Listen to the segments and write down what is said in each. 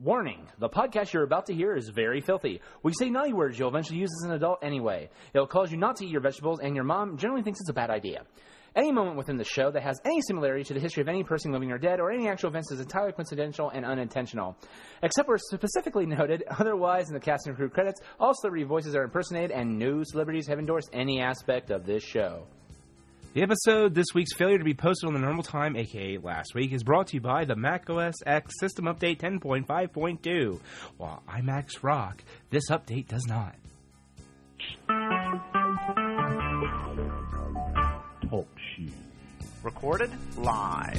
Warning, the podcast you're about to hear is very filthy. We say naughty words you'll eventually use as an adult anyway. It'll cause you not to eat your vegetables, and your mom generally thinks it's a bad idea. Any moment within the show that has any similarity to the history of any person living or dead or any actual events is entirely coincidental and unintentional. Except where specifically noted, otherwise in the cast and crew credits, all celebrity voices are impersonated and no celebrities have endorsed any aspect of this show. The episode, this week's failure to be posted on the normal time, aka last week, is brought to you by the Mac OS X System Update 10.5.2. While iMacs rock, this update does not. Talk shit. Recorded live.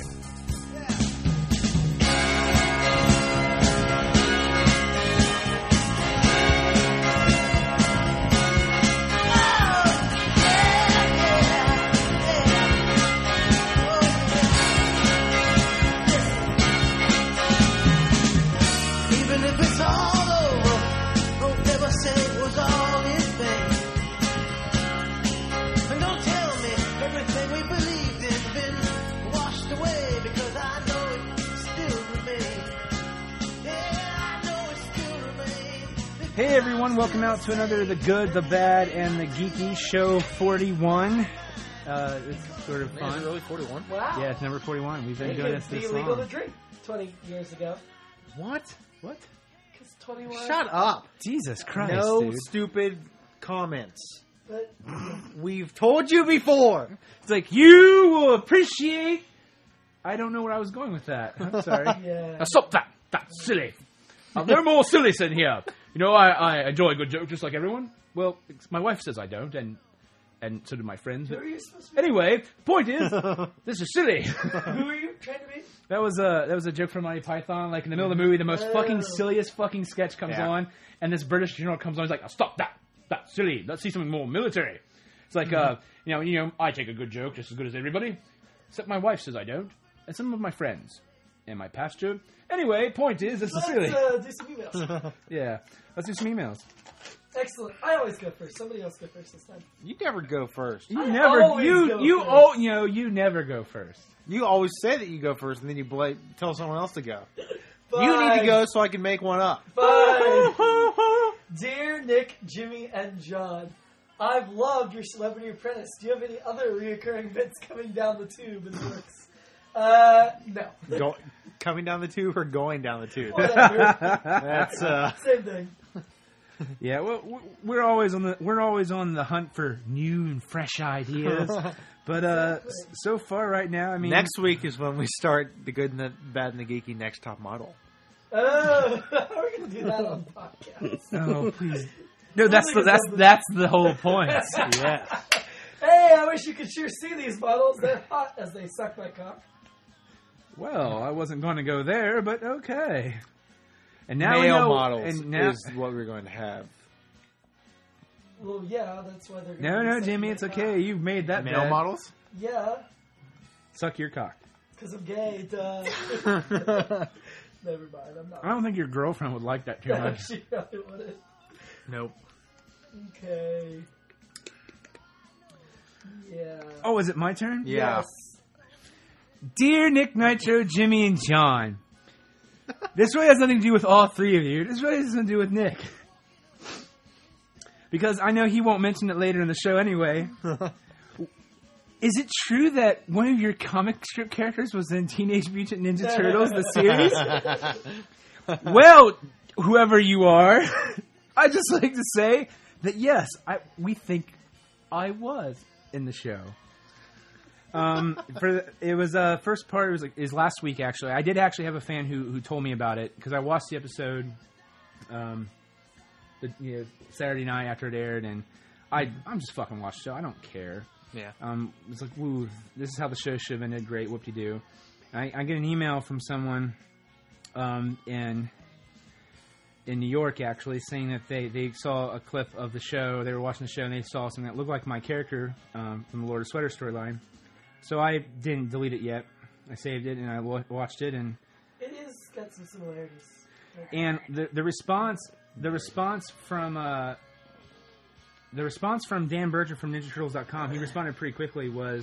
Hey everyone, welcome out to another The Good, The Bad, and The Geeky Show 41. It's sort of fun. Is it really 41? Wow. Yeah, it's number 41. We've been doing this It's long. illegal to drink 20 years ago. What? What? Because 21. Shut up. Jesus Christ, No dude. stupid comments. But, We've told you before. It's like, you will appreciate... I don't know where I was going with that. I'm sorry. yeah. Now stop that. That's silly. No more sillies in here. You know, I enjoy a good joke just like everyone. Well, my wife says I don't, and so do my friends. Who are you supposed to be? Anyway, point is, this is silly. Who are you trying to be? That was a joke from Monty Python. Like in the middle of the movie, the most fucking silliest fucking sketch comes on, and this British general comes on. He's like, oh, "Stop that! That's silly. Let's see something more military." It's like, you know, I take a good joke just as good as everybody, except my wife says I don't, and some of my friends, and my pastor. Anyway, point is, this is silly. Let's do some emails. Yeah, let's do some emails. Excellent. I always go first. Somebody else go first this time. You never go first. You I never, always you go you first. oh, you know, you never go first. You always say that you go first, and then you tell someone else to go. Five. You need to go so I can make one up. 5. Dear Nick, Jimmy, and John, I've loved your Celebrity Apprentice. Do you have any other reoccurring bits coming down the tube in the works? No. Coming down the tube or going down the tube? Whatever. That's Same thing. Yeah, well, we're always on the hunt for new and fresh ideas. But so far right now, I mean, next week is when we start the good and the bad and the geeky next top model. Oh, we're gonna do that on podcast. oh please, no, that's the whole point. Yeah. Hey, I wish you could sure see these models. They're hot as they suck my cock. Well, I wasn't going to go there, but okay. And now we Male know, models and now, is what we're going to have. Well, yeah, that's why they're. no, Jimmy, it's okay. You've made that Male bet. models? Yeah, Suck your cock. because I'm gay. Duh. Never mind. I'm not. I don't think your girlfriend would like that too much. She probably wouldn't. Nope. Okay. Yeah. Oh, is it my turn? Yeah. Yes. Dear Nick Nitro, Jimmy, and John, this really has nothing to do with all three of you. This really has something to do with Nick. Because I know he won't mention it later in the show anyway. Is it true that one of your comic strip characters was in Teenage Mutant Ninja Turtles, the series? Well, whoever you are, I'd just like to say that yes, we think I was in the show. It was first part. It was last week actually. I did actually have a fan who told me about it because I watched the episode, Saturday night after it aired, and I'm just fucking watched the show. I don't care. Yeah. It's like, woo, this is how the show should have ended. Great, whoop-de-doo. I get an email from someone, in New York actually saying that they saw a clip of the show. They were watching the show and they saw something that looked like my character from the Lord of Sweater storyline. So I didn't delete it yet. I saved it and I watched it, and It is got some similarities. and the response from Dan Berger from NinjaTurtles.com, he responded pretty quickly, was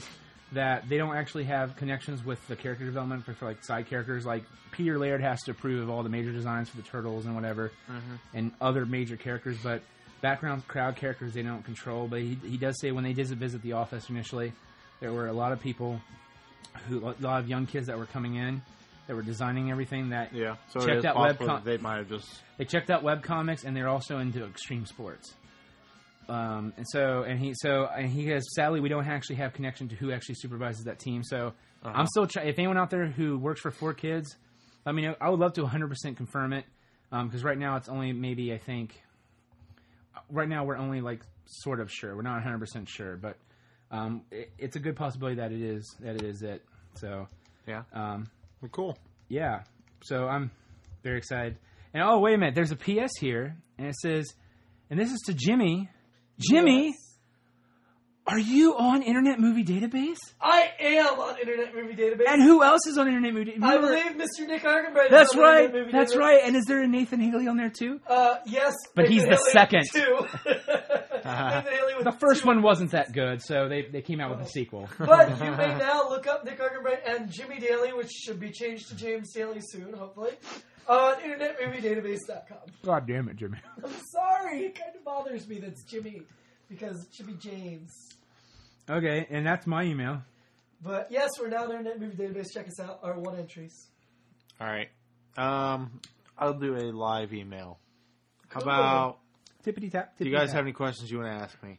that they don't actually have connections with the character development for like side characters. Like Peter Laird has to approve of all the major designs for the Turtles and whatever, and other major characters. But background crowd characters they don't control. But he does say when they did visit the office initially, there were a lot of people, a lot of young kids that were coming in that were designing everything. That So checked it is out possible that they might have just. They checked out webcomics, and they're also into extreme sports. And he has. Sadly, we don't actually have connection to who actually supervises that team. So I'm still trying. If anyone out there who works for 4Kids, let me know. I would love to 100% confirm it, because right now it's only maybe I think. Right now we're only like sort of sure. We're not 100% sure, but it's a good possibility that it is it. So Yeah. Well, cool. yeah. So I'm very excited. And oh wait a minute, there's a PS here, and it says, and this is to Jimmy. Jimmy, Yes. are you on Internet Movie Database? I am on Internet Movie Database. And who else is on Internet Movie Database? I believe Mr. Nick Argenbright That's is on right. Internet Movie That's Database. right. And is there a Nathan Haley on there too? Yes. But he's the second. Too. Nathan Haley with The first two. one wasn't that good, so they came out with a sequel. But you may now look up Nick Argenbright and Jimmy Daly, which should be changed to James Daly soon, hopefully, on InternetMovieDatabase.com. God damn it, Jimmy. I'm sorry. It kind of bothers me that it's Jimmy, because it should be James. Okay, and that's my email. But yes, we're now on Internet Movie Database. Check us out. Our 1 entries. All right. I'll do a live email. How Cool. about? Tippity tap. Do you guys have any questions you want to ask me?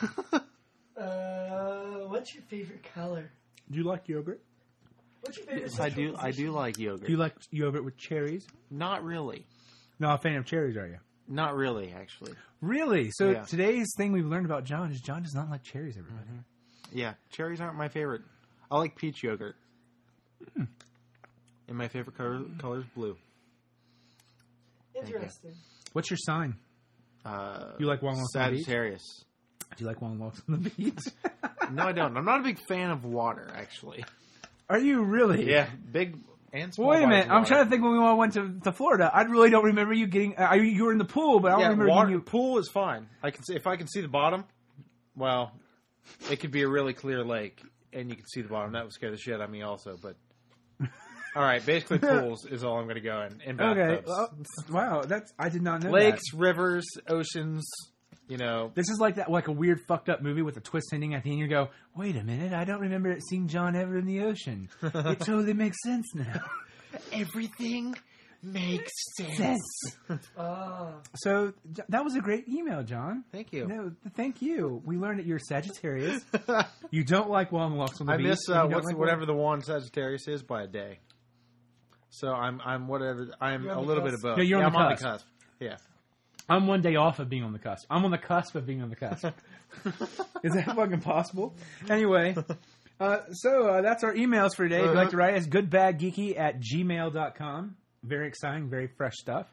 What's your favorite color? Do you like yogurt? What's your favorite Yes, I sexual do. I position? do like yogurt. Do you like yogurt with cherries? Not really. Not a fan of cherries, are you? Not really, actually. Really? So Yeah. today's thing we've learned about John is John does not like cherries, everybody. Yeah, cherries aren't my favorite. I like peach yogurt. And my favorite color is blue. Interesting. What's your sign? You like long walks on the beach? Sagittarius. Do you like long walks on the beach? No, I don't. I'm not a big fan of water, actually. Are you really? Yeah, big and small. Wait a minute. bodies of I'm water. trying to think when we all went to Florida. I really don't remember you getting. You were in the pool, but I don't remember water, you. pool is fine. I can see, if I can see the bottom. Well, it could be a really clear lake, and you can see the bottom. That would scare the shit out of me, also. But all right, basically pools is all I'm going to go in Okay. bathtubs. Well, wow. I did not know Lakes, that. rivers, oceans. You know, This is like that, like a weird fucked up movie with a twist ending at the end. You go, wait a minute, I don't remember seeing John ever in the ocean. It totally makes sense now. everything makes sense. So that was a great email, John. Thank you. No, thank you. We learned that you're Sagittarius. You don't like long walks on the I beach. miss and you don't like whatever the one Sagittarius is by a day. So I'm whatever. I'm You're a on the little bit cusp. above. No, you're on I'm the on cusp. the cusp. Yeah. I'm one day off of being on the cusp. I'm on the cusp of being on the cusp. Is that fucking possible? Anyway, so that's our emails for today. If you'd like to write us, goodbadgeeky@gmail.com. Very exciting, very fresh stuff.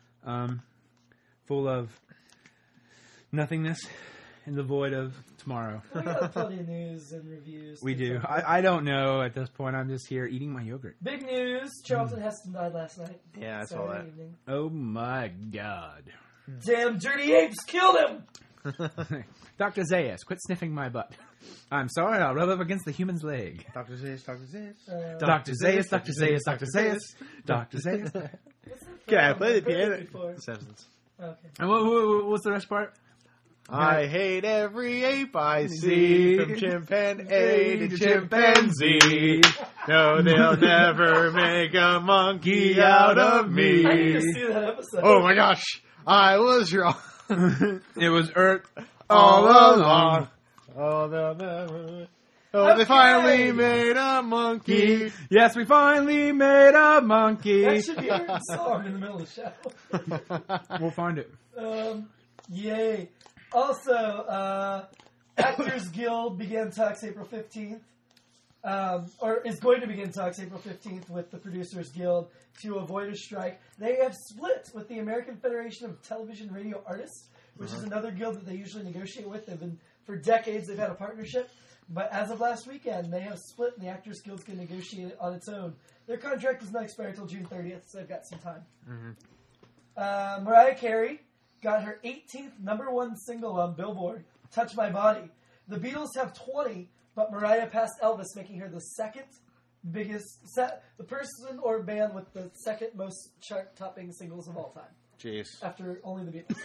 Full of nothingness in the void of tomorrow. We got plenty of news and reviews. We things do. like that. I don't know at this point. I'm just here eating my yogurt. Big news. Charlton Heston died last night. Yeah, I saw Saturday that. evening. Oh my God. Damn dirty apes killed him! Dr. Zayas, quit sniffing my butt. I'm sorry, I'll rub up against the human's leg. Dr. Zayas, Dr. Zayas. Dr. Zayas, Dr. Zayas, Dr. Zayas, Dr. Zayas. Yeah, I played I've heard the it before. Simpsons. Okay. And what's the rest part? I hate every ape I see, from chimpanzee to chimpanzee. No, they'll never make a monkey out of I need to me. see that episode. Oh my gosh, I was wrong It was Earth all along. Oh, they'll never. Oh, they Okay. finally made a monkey. Yes, we finally made a monkey. That should be our song in the middle of the show. We'll find it. Yay. Also, Actors Guild began talks April 15th. Or is going to begin talks April 15th with the Producers Guild to avoid a strike. They have split with the American Federation of Television and Radio Artists, which is another guild that they usually negotiate with. For decades, they've had a partnership. But as of last weekend, they have split, and the Actors Guild's going to negotiate it on its own. Their contract does not expire until June 30th, so they've got some time. Mariah Carey got her 18th #1 single on Billboard, Touch My Body. The Beatles have 20, but Mariah passed Elvis, making her the second biggest, the person or band with the second most chart-topping singles of all time, Jeez. after only the Beatles.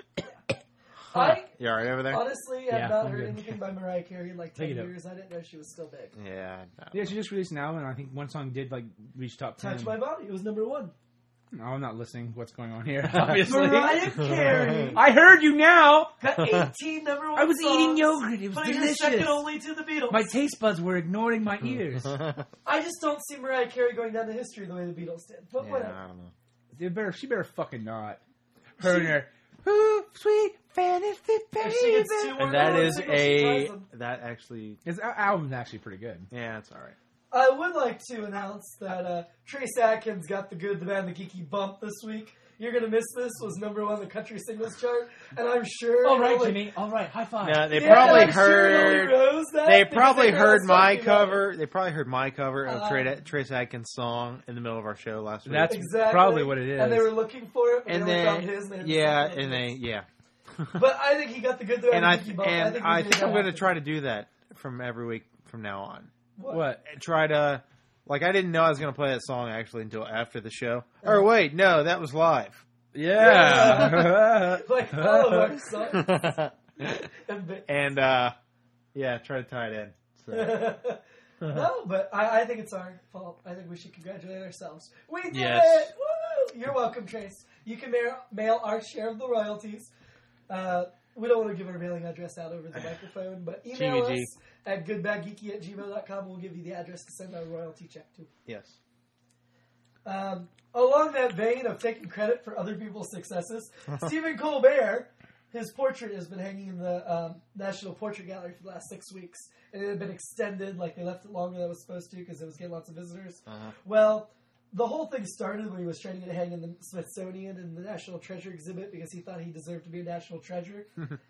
I You all right over there? honestly Yeah, have not I'm heard good. anything by Mariah Carey in like 10 Take it up. years. I didn't know she was still big. Yeah. No. Yeah, she just released an album, and I think one song did like reach top 10. Touch My Body. It was number 1. No, I'm not listening. What's going on here? Obviously, Mariah Carey I heard you now. got 18 number 1 I was songs, eating yogurt. It was putting her delicious. second only to the Beatles. My taste buds were ignoring my ears. I just don't see Mariah Carey going down to history the way the Beatles did. But Yeah, whatever. I don't know. She better fucking not. Her and her, ooh, sweet fantasy If she gets baby. two more And that number is one singles, she ties them. that actually, His album's actually pretty good. yeah, it's all right. I would like to announce that Trace Adkins got the good, the bad, and the geeky bump this week. You're Gonna Miss This was number 1 on the country singles chart, and I'm sure... All right, like, Jimmy. All right, high five. No, they yeah, probably I'm sure nobody heard. knows that They because probably know heard us my talking about it. cover. They probably heard my cover of Uh, Trace Adkins' song in the middle of our show last week. That's Exactly. probably what it is. And they were looking for it, but and they only found then his. And they had yeah, to and find they his. yeah. But I think he got the good, the bad, And and the geeky bump. I think I'm going to to try to do that from every week from now on. What? Try to like I didn't know I was going to play that song actually until after the show. Or wait, no, that was live. Yeah. Like all of our songs. And yeah, try to tie it in. So. No, but I think it's our fault. I think we should congratulate ourselves. We did Yes. it! Woo! You're welcome, Trace. You can mail our share of the royalties. We don't want to give our mailing address out over the microphone, but email GVG. us at goodbadgeeky@gmail.com. We'll give you the address to send our royalty check to. Yes. Along that vein of taking credit for other people's successes, Stephen Colbert, his portrait has been hanging in the National Portrait Gallery for the last 6 weeks. And it had been extended, like they left it longer than it was supposed to because it was getting lots of visitors. Well, the whole thing started when he was trying to get it hanging in the Smithsonian and the National Treasure exhibit because he thought he deserved to be a national treasure.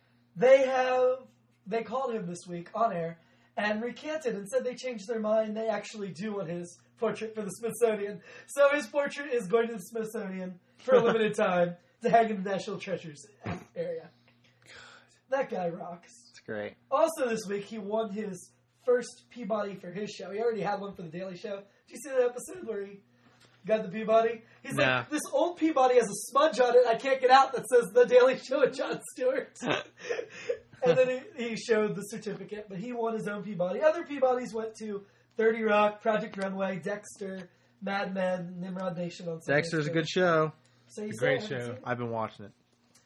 They called him this week on air and recanted and said they changed their mind. They actually do want his portrait for the Smithsonian. So his portrait is going to the Smithsonian for a limited time to hang in the National Treasures area. That guy rocks. It's great. Also this week, he won his first Peabody for his show. He already had one for The Daily Show. Did you see that episode where he got the Peabody? He's Nah. like, this old Peabody has a smudge on it I can't get out that says The Daily Show with Jon Stewart. And then he showed the certificate, but he won his own Peabody. Other Peabodys went to 30 Rock, Project Runway, Dexter, Mad Men, Nimrod Nation on Sunday. Dexter's a good show. So you Great said, show. I've been watching it.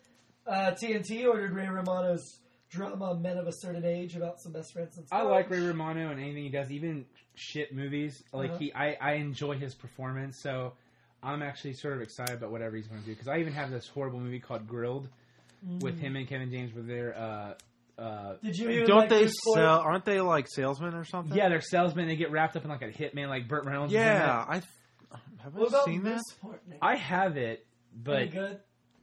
TNT ordered Ray Romano's drama Men of a Certain Age about some best friends and I stuff. like Ray Romano and anything he does, even shit movies. Like Uh-huh. I enjoy his performance, so I'm actually sort of excited about whatever he's going to do. Because I even have this horrible movie called Grilled with him and Kevin James, where they're Did you even Don't like they Bruce Ford? sell? Aren't they like salesmen or something? they're salesmen. They get wrapped up in like a hitman, like Burt Reynolds. is in Yeah, it. have What I about seen that? Bruce Ford, Nick? I have it, Pretty but good.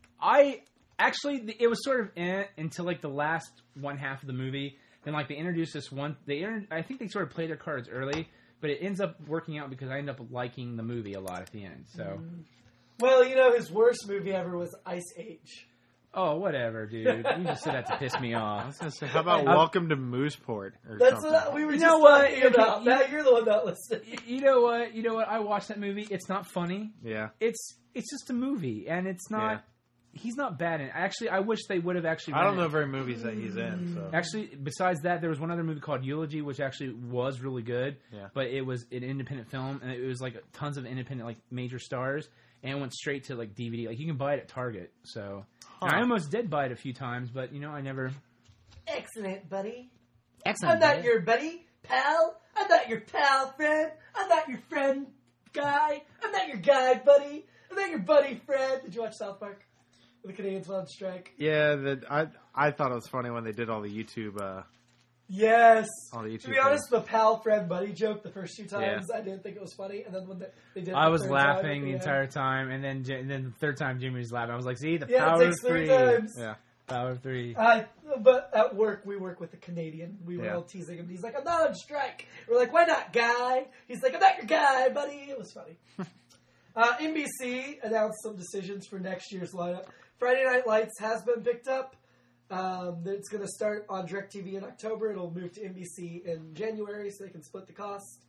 I actually it was sort of until like the last one half of the movie. Then like they introduced this one. I think they sort of play their cards early, but it ends up working out because I end up liking the movie a lot at the end. So. Well, you know, his worst movie ever was Ice Age. Oh, whatever, dude. You just said that to piss me I off. was gonna say, how about Welcome to Mooseport or That's something? what we were You just know what? talking about. Now you're the one that listened. You know what? You know what? I watched that movie. It's not funny. Yeah. It's just a movie, and it's not. Yeah. He's not bad in it. Actually, I wish they would have actually. I don't know run it. very movies that he's in. So Actually, besides that, there was one other movie called Eulogy, which actually was really good. Yeah. But it was an independent film, and it was like tons of independent, like major stars, and it went straight to like DVD. Like you can buy it at Target. So and I almost did buy it a few times, but you know, I never. Excellent, buddy. Excellent. I'm not your buddy, pal. I'm not your pal friend. I'm not your friend guy. I'm not your guy buddy. I'm not your buddy friend. Did you watch South Park? The Canadians went on strike. yeah, I thought it was funny when they did all the YouTube. Yes. All the YouTube To be honest, the pal friend buddy joke the first 2 times, Yeah. I didn't think it was funny, and then when they did, it I the was third laughing time, the yeah. entire time, and then the third time Jimmy was laughing. I was like, "See, the Yeah, power it takes of 3 three, times. Yeah. power of three." But at work, we work with the Canadian. We were Yeah. all teasing him. He's like, I'm not on strike. We're like, why not, guy? He's like, I'm not your guy, buddy. It was funny. NBC announced some decisions for next year's lineup. Friday Night Lights has been picked up. It's going to start on DirecTV in October. It'll move to NBC in January so they can split the cost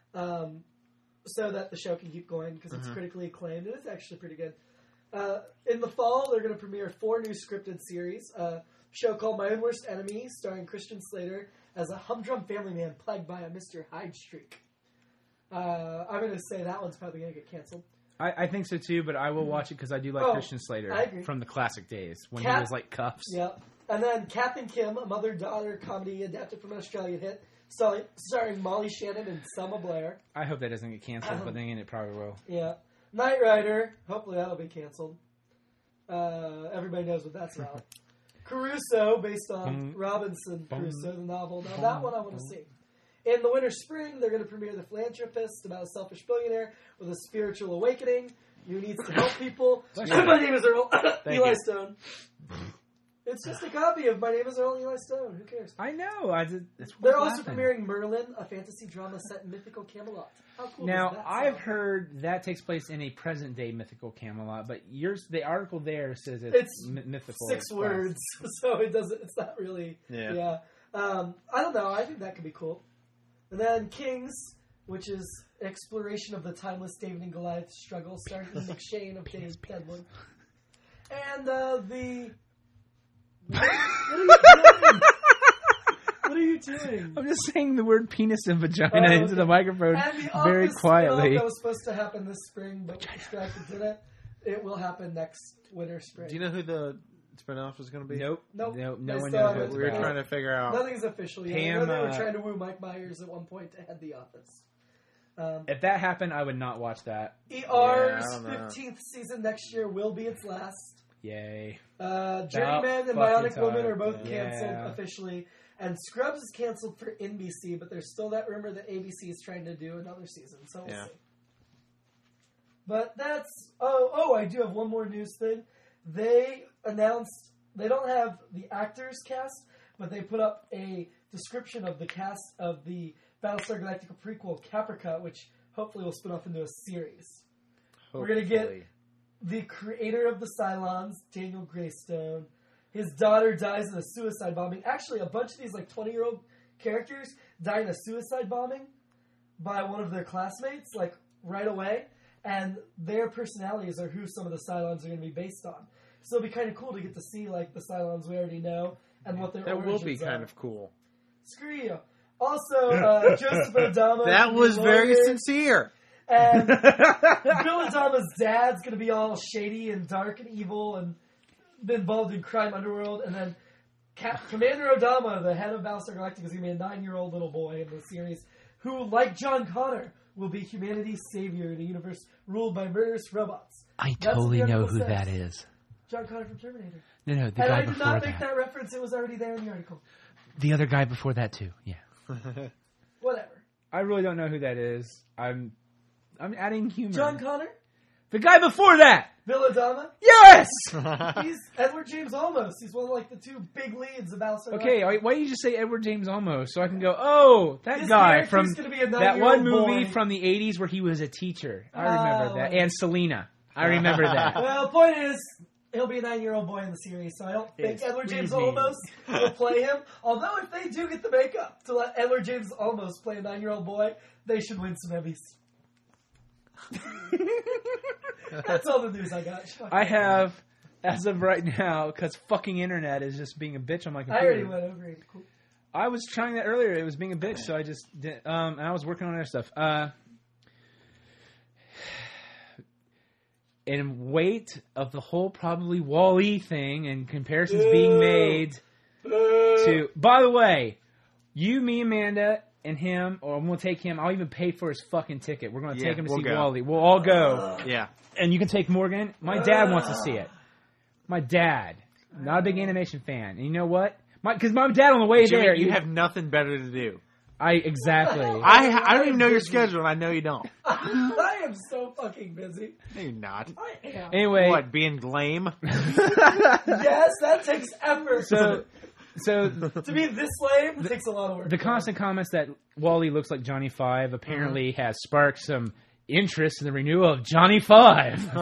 so that the show can keep going because it's critically acclaimed. And it's actually pretty good. In the fall, they're going to premiere 4 new scripted series. A show called My Own Worst Enemy, starring Christian Slater as a humdrum family man plagued by a Mr. Hyde streak. I'm going to say that one's probably going to get canceled. I think so too, but I will watch it because I do like Christian Slater I agree. from the classic days when he was like Cuffs. Yep. And then Kath and Kim, a mother-daughter comedy adapted from an Australian hit, starring Molly Shannon and Selma Blair. I hope that doesn't get canceled, but then again, it probably will. Yeah. Knight Rider, hopefully that'll be canceled. Everybody knows what that's about. Caruso, based on Robinson Crusoe, the novel. Now that one I want to see. In the winter-spring, they're going to premiere The Philanthropist, about a selfish billionaire with a spiritual awakening who needs to help people. My name is Earl. Eli Stone. It's just a copy of My Name is Earl Eli Stone. Who cares? I know. They're also premiering Merlin, a fantasy drama set in mythical Camelot. How cool Now, is that? I've heard that takes place in a present-day mythical Camelot, but the article there says it's mythical. 6 words, so it's not really. Yeah. I don't know. I think that could be cool. And then Kings, which is exploration of the timeless David and Goliath struggle, starring McShane of David Deadwood. And What are you doing? I'm just saying the word penis and vagina into the microphone very quietly. That was supposed to happen this spring, but Distracted did it. It will happen next winter, spring. Do you know who the spinoff is going to be? Nope. No one still knows haven't. what it's We were about. trying to figure out. Nothing's official yet. Pam, I know they were trying to woo Mike Myers at one point to head The Office. If that happened, I would not watch that. ER's 15th season next year will be its last. Yay. Journeyman and fucking Bionic Woman time. are both canceled Yeah. officially. And Scrubs is canceled for NBC, but there's still that rumor that ABC is trying to do another season, so we'll see. But that's... Oh, I do have one more news thing. They announced... They don't have the actors cast, but they put up a description of the cast of the Battlestar Galactica prequel, Caprica, which hopefully will spin off into a series. We're going to get the creator of the Cylons, Daniel Greystone. His daughter dies in a suicide bombing. Actually, a bunch of these 20-year-old characters die in a suicide bombing by one of their classmates, right away. And their personalities are who some of the Cylons are going to be based on. So it'll be kind of cool to get to see, the Cylons we already know and what their That origins will be kind are. of cool. Screw you. Also, Joseph Adama. That was very sincere. And Bill Adama's dad's going to be all shady and dark and evil and been involved in crime underworld. And then Commander Adama, the head of Battlestar Galactica, is going to be a 9-year-old little boy in the series who, like John Connor, will be humanity's savior in a universe ruled by murderous robots. I That's totally what the know article who says. that is. John Connor from Terminator. No, the And guy I did before not make that. that reference. It was already there in the article. The other guy before that too. Yeah. Whatever. I really don't know who that is. I'm adding humor. John Connor? The guy before that! Bill Adama? Yes! He's Edward James Olmos. He's one of the 2 big leads of Battlestar Okay, Galactica. why don't you just say Edward James Olmos so I can go, oh, that This guy character's from gonna be a that 9-year-old one movie boy. from the 80s where he was a teacher. I remember that. well. And Selena. I remember that. Well, the point is, he'll be a 9-year-old boy in the series, so I don't think Edward James Olmos will play him. Although, if they do get the makeup to let Edward James Olmos play a 9-year-old boy, they should win some Emmys. That's all the news I got. I have, as of right now, because fucking internet is just being a bitch on my I computer. already went over it. Cool. I was trying that earlier. It was being a bitch, so I just did. And I was working on other stuff. In weight of the whole probably Wall-E thing and comparisons being made to. By the way, you, me, Amanda, and him, or I'm going to take him. I'll even pay for his fucking ticket. We're going to take him to see go. Wall-E. We'll all go. Yeah. And you can take Morgan. My dad wants to see it. My dad. Not a big animation fan. And you know what? Because my dad on the way Jimmy, there. you have nothing better to do. Exactly. I don't even know your schedule, and I know you don't. I am so fucking busy. No, you're not. I am. Anyway. What, being lame? Yes, that takes effort. So to be this lame takes a lot of work. the constant comments that Wall-E looks like Johnny Five apparently has sparked some interest in the renewal of Johnny Five,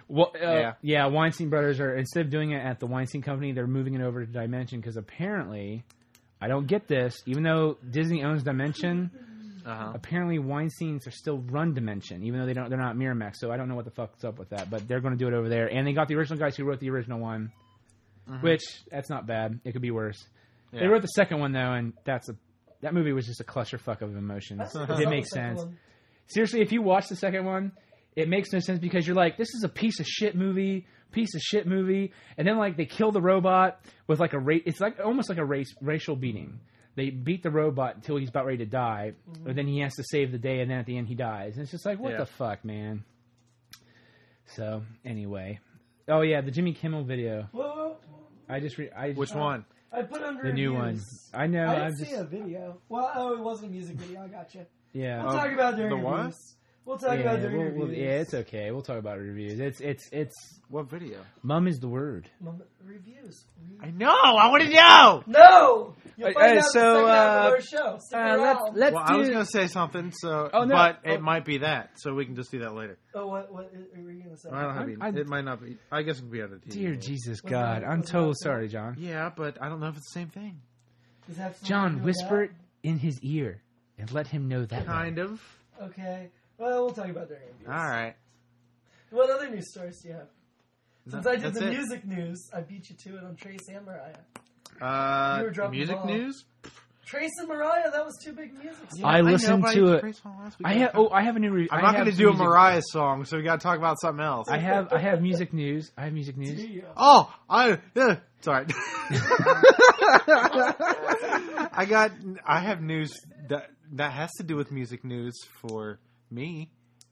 Well, yeah, Weinstein Brothers are, instead of doing it at the Weinstein Company, they're moving it over to Dimension because apparently, I don't get this, even though Disney owns Dimension, apparently Weinsteins are still run Dimension, even though they're not Miramax, so I don't know what the fuck's up with that, but they're going to do it over there. And they got the original guys who wrote the original one, which, that's not bad. It could be worse. Yeah. They wrote the second one, though, and that movie was just a clusterfuck of emotions. It didn't make sense. Seriously, if you watch the second one, it makes no sense because you're like, this is a piece of shit movie, and then like they kill the robot with like it's like almost like a racial beating. They beat the robot until he's about ready to die, and then he has to save the day, and then at the end he dies. And it's just like, what the fuck, man? So anyway, oh yeah, the Jimmy Kimmel video. Whoa. Which one? I put under the new one. I know. I didn't see a video. Well, it wasn't a music video. I got you. Yeah. We'll talk about during the what? reviews. We'll talk about during reviews. Yeah, it's okay. We'll talk about reviews. It's what video? Mum is the word. Reviews. I know. I want to know. No. You'll find out the second half of our show. Stick around. I was going to say something, but it might be that, so we can just do that later. Oh, what were you going to say? It might not be. I guess it could be on the TV. Dear Jesus God, I'm so sorry, John. Yeah, but I don't know if it's the same thing. John, whisper it in his ear and let him know that. Kind of. Okay. Well, we'll talk about during reviews. All right. What other news stories do you have? Since I did the music news, I beat you to it on Trace and Mariah. You were dropping music the ball. news? Trace and Mariah, that was two big music songs. I listened to it. I have a new review. I'm not going to do a Mariah song, so we got to talk about something else. I have music news. Oh, sorry. I have news that has to do with music news for me.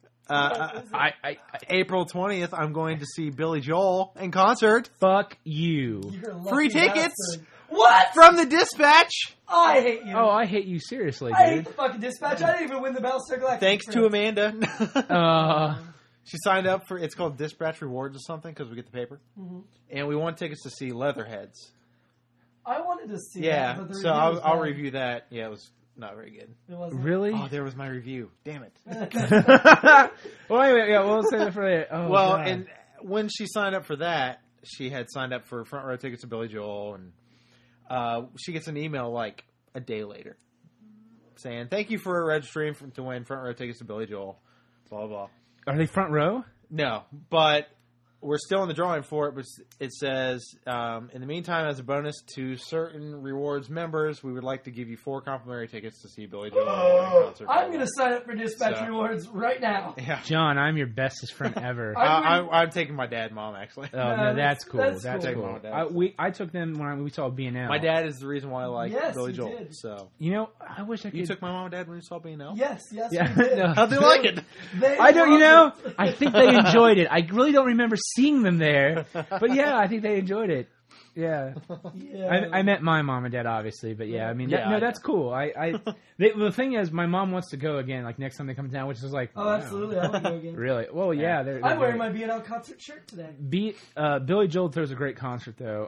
April 20th, I'm going to see Billy Joel in concert. Fuck you. Free tickets. Bastard. What? From the Dispatch. I hate you. Oh, I hate you seriously, dude. I hate the fucking Dispatch. I didn't even win the Battlestar Galactica. Thanks to Amanda. She signed up for, it's called Dispatch Rewards or something, because we get the paper. Mm-hmm. And we want tickets to see Leatherheads. I wanted to see that. Yeah, But the so I'll review that. Yeah, it was not very good. It wasn't. Really? Oh, there was my review. Damn it. Well, anyway, yeah, we'll save it for later. Oh, well, God. And when she signed up for that, she had signed up for front row tickets to Billy Joel, and she gets an email like a day later saying, "Thank you for registering to win front row tickets to Billy Joel." Blah blah. Are they front row? No, but we're still in the drawing for it. But it says, in the meantime, as a bonus to certain rewards members, we would like to give you 4 complimentary tickets to see Billy Joel in concert. I'm going to sign up for Dispatch Rewards right now. Yeah. John, I'm your bestest friend ever. I'm taking my dad and mom, actually. Oh, no, that's cool. That's cool. I took them when we saw B&L. My dad is the reason why I like Billy Joel. Did. So you know, I wish I could. You took my mom and dad when you saw B&L? Yes, yeah. We did. How'd they like it? I don't. You know, I think they enjoyed it. I really don't remember seeing them there, but yeah, I think they enjoyed it. Yeah. I met my mom and dad, obviously, but yeah, I mean, that's cool. The thing is, my mom wants to go again, like next time they come down, which is like, oh, absolutely, I want to go again. Really? Well, yeah. They're I'm wearing my B&L concert shirt today. Billy Joel throws a great concert, though.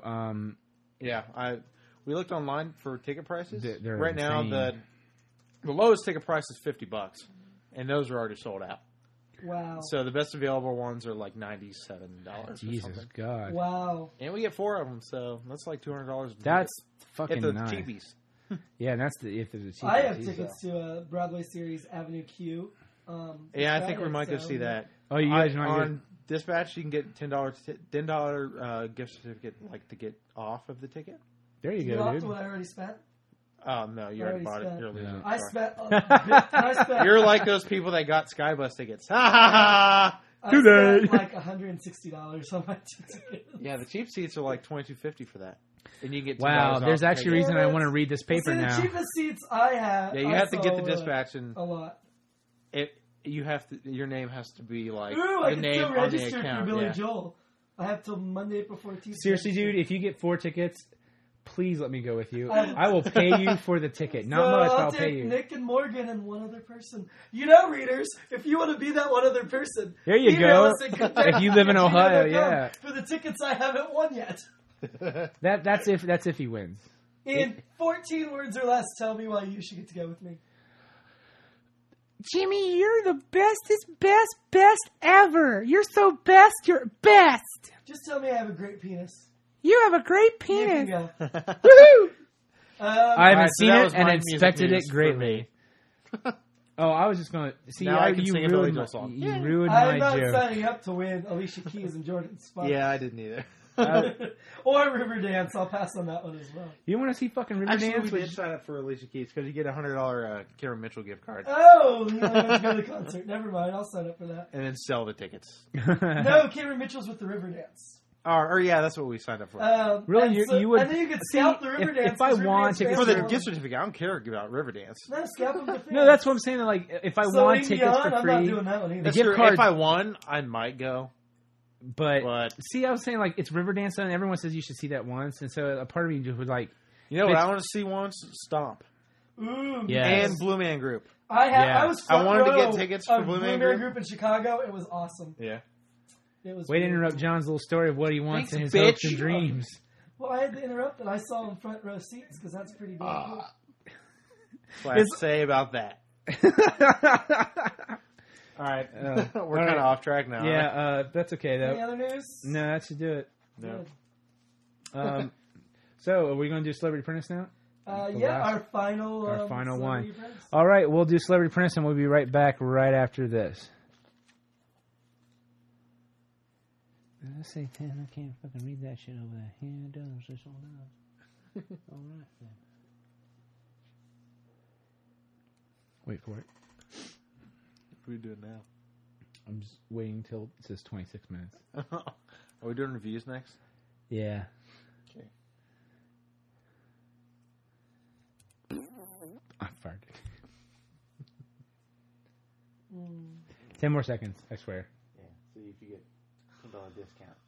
We looked online for ticket prices. They're right insane. now, the lowest ticket price is $50, and those are already sold out. Wow. So the best available ones are like $97. Jesus God. Wow. And we get 4 of them, so that's like $200. That's fucking at the nice. cheapies. Yeah, that's if there's a cheapies. I have tickets to a Broadway series, Avenue Q. I think we might go see that. Oh, you guys might on Dispatch, you can get $10 gift certificate, like to get off of the ticket. There you go, dude. What I already spent. Oh, no, you already bought it. You're a loser. I spent. You're like those people that got Skybus tickets. Ha ha ha! I spent like $160 on my ticket. Yeah, the cheap seats are like $22.50 for that. And you get wow, there's actually a reason I want to read this paper now. The cheapest seats I have. Yeah, you have to get the Dispatch and a lot. You have to. Your name has to be like the name still on the register account. for Billy Joel. I have till Monday, April 14th. Seriously, dude, if you get 4 tickets, please let me go with you. I will pay you for the ticket. Not much, but I'll pay you. Nick and Morgan and one other person. You know, readers, if you want to be that one other person, there you go. If you live in Ohio, yeah. For the tickets I haven't won yet. That's if he wins. In 14 words or less, tell me why you should get to go with me. Jimmy, you're the bestest, best ever. You're so best, you're best. Just tell me I have a great penis. You have a great You penis. can go. Woohoo! I haven't Alright, so seen that it was and my music inspected news it for greatly. Oh, I was just going to... See, Now I can you sing a ruined, Billy my, Joel song. you ruined I'm my not joke. signing up to win Alicia Keys and Jordan's spot. Yeah, I didn't either. Or Riverdance. I'll pass on that one as well. You want to see fucking Actually, Riverdance? we did sign up for Alicia Keys because you get a $100 Cameron Mitchell gift card Oh, you only went to go to the concert. Never mind. I'll sign up for that. and then sell the tickets. No, Cameron Mitchell's with the Riverdance. Or yeah, that's what we signed up for. Really, and you would- And then you could scout the if- Riverdance. if I want to- For the gift gift certificate, I don't care about Riverdance. No, scout them to fans. No, that's what I'm saying. Like, if I So want Amy tickets on, for I'm free, not doing that one either. That's gift true. card- If I won, I might go. but see, I was saying like it's Riverdance, and everyone says you should see that once, and so a part of me just was like, You know what It's- I want to see once? Stomp. Ooh, Yeah. yes. And Blue Man Group. Yeah. I was I front wanted to row get tickets for of Blue Man Man Group. Group in Chicago. It was awesome. Yeah. It was. way to really interrupt cool. John's little story of what he wants Thanks, in his bitch. hopes and dreams. Well, I had to interrupt, and I saw him front row seats because that's pretty damn cool. That's what I have to say about that. All right. We're all kind right. of off track now. Yeah, that's okay Any though. other news? No, that should do it. No. Good. So, are we going to do Celebrity Apprentice now? The Yeah, last- our final. our final Celebrity one. Apprentice. All right, we'll do Celebrity Apprentice, and we'll be right back right after this. Let's see, I can't fucking read that shit over there. Yeah, it does. It's all does. All right, then. Wait for it. What are we doing now? I'm just waiting till it says 26 minutes. Are we doing reviews next? Yeah. Okay. I farted. 10 more seconds, I swear. Yeah. See if you get $10 discount.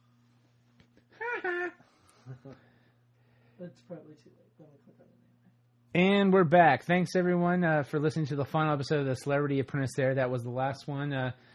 That's probably too late. Let me click on it. And we're back. Thanks, everyone, for listening to the final episode of the Celebrity Apprentice there. That was the last one.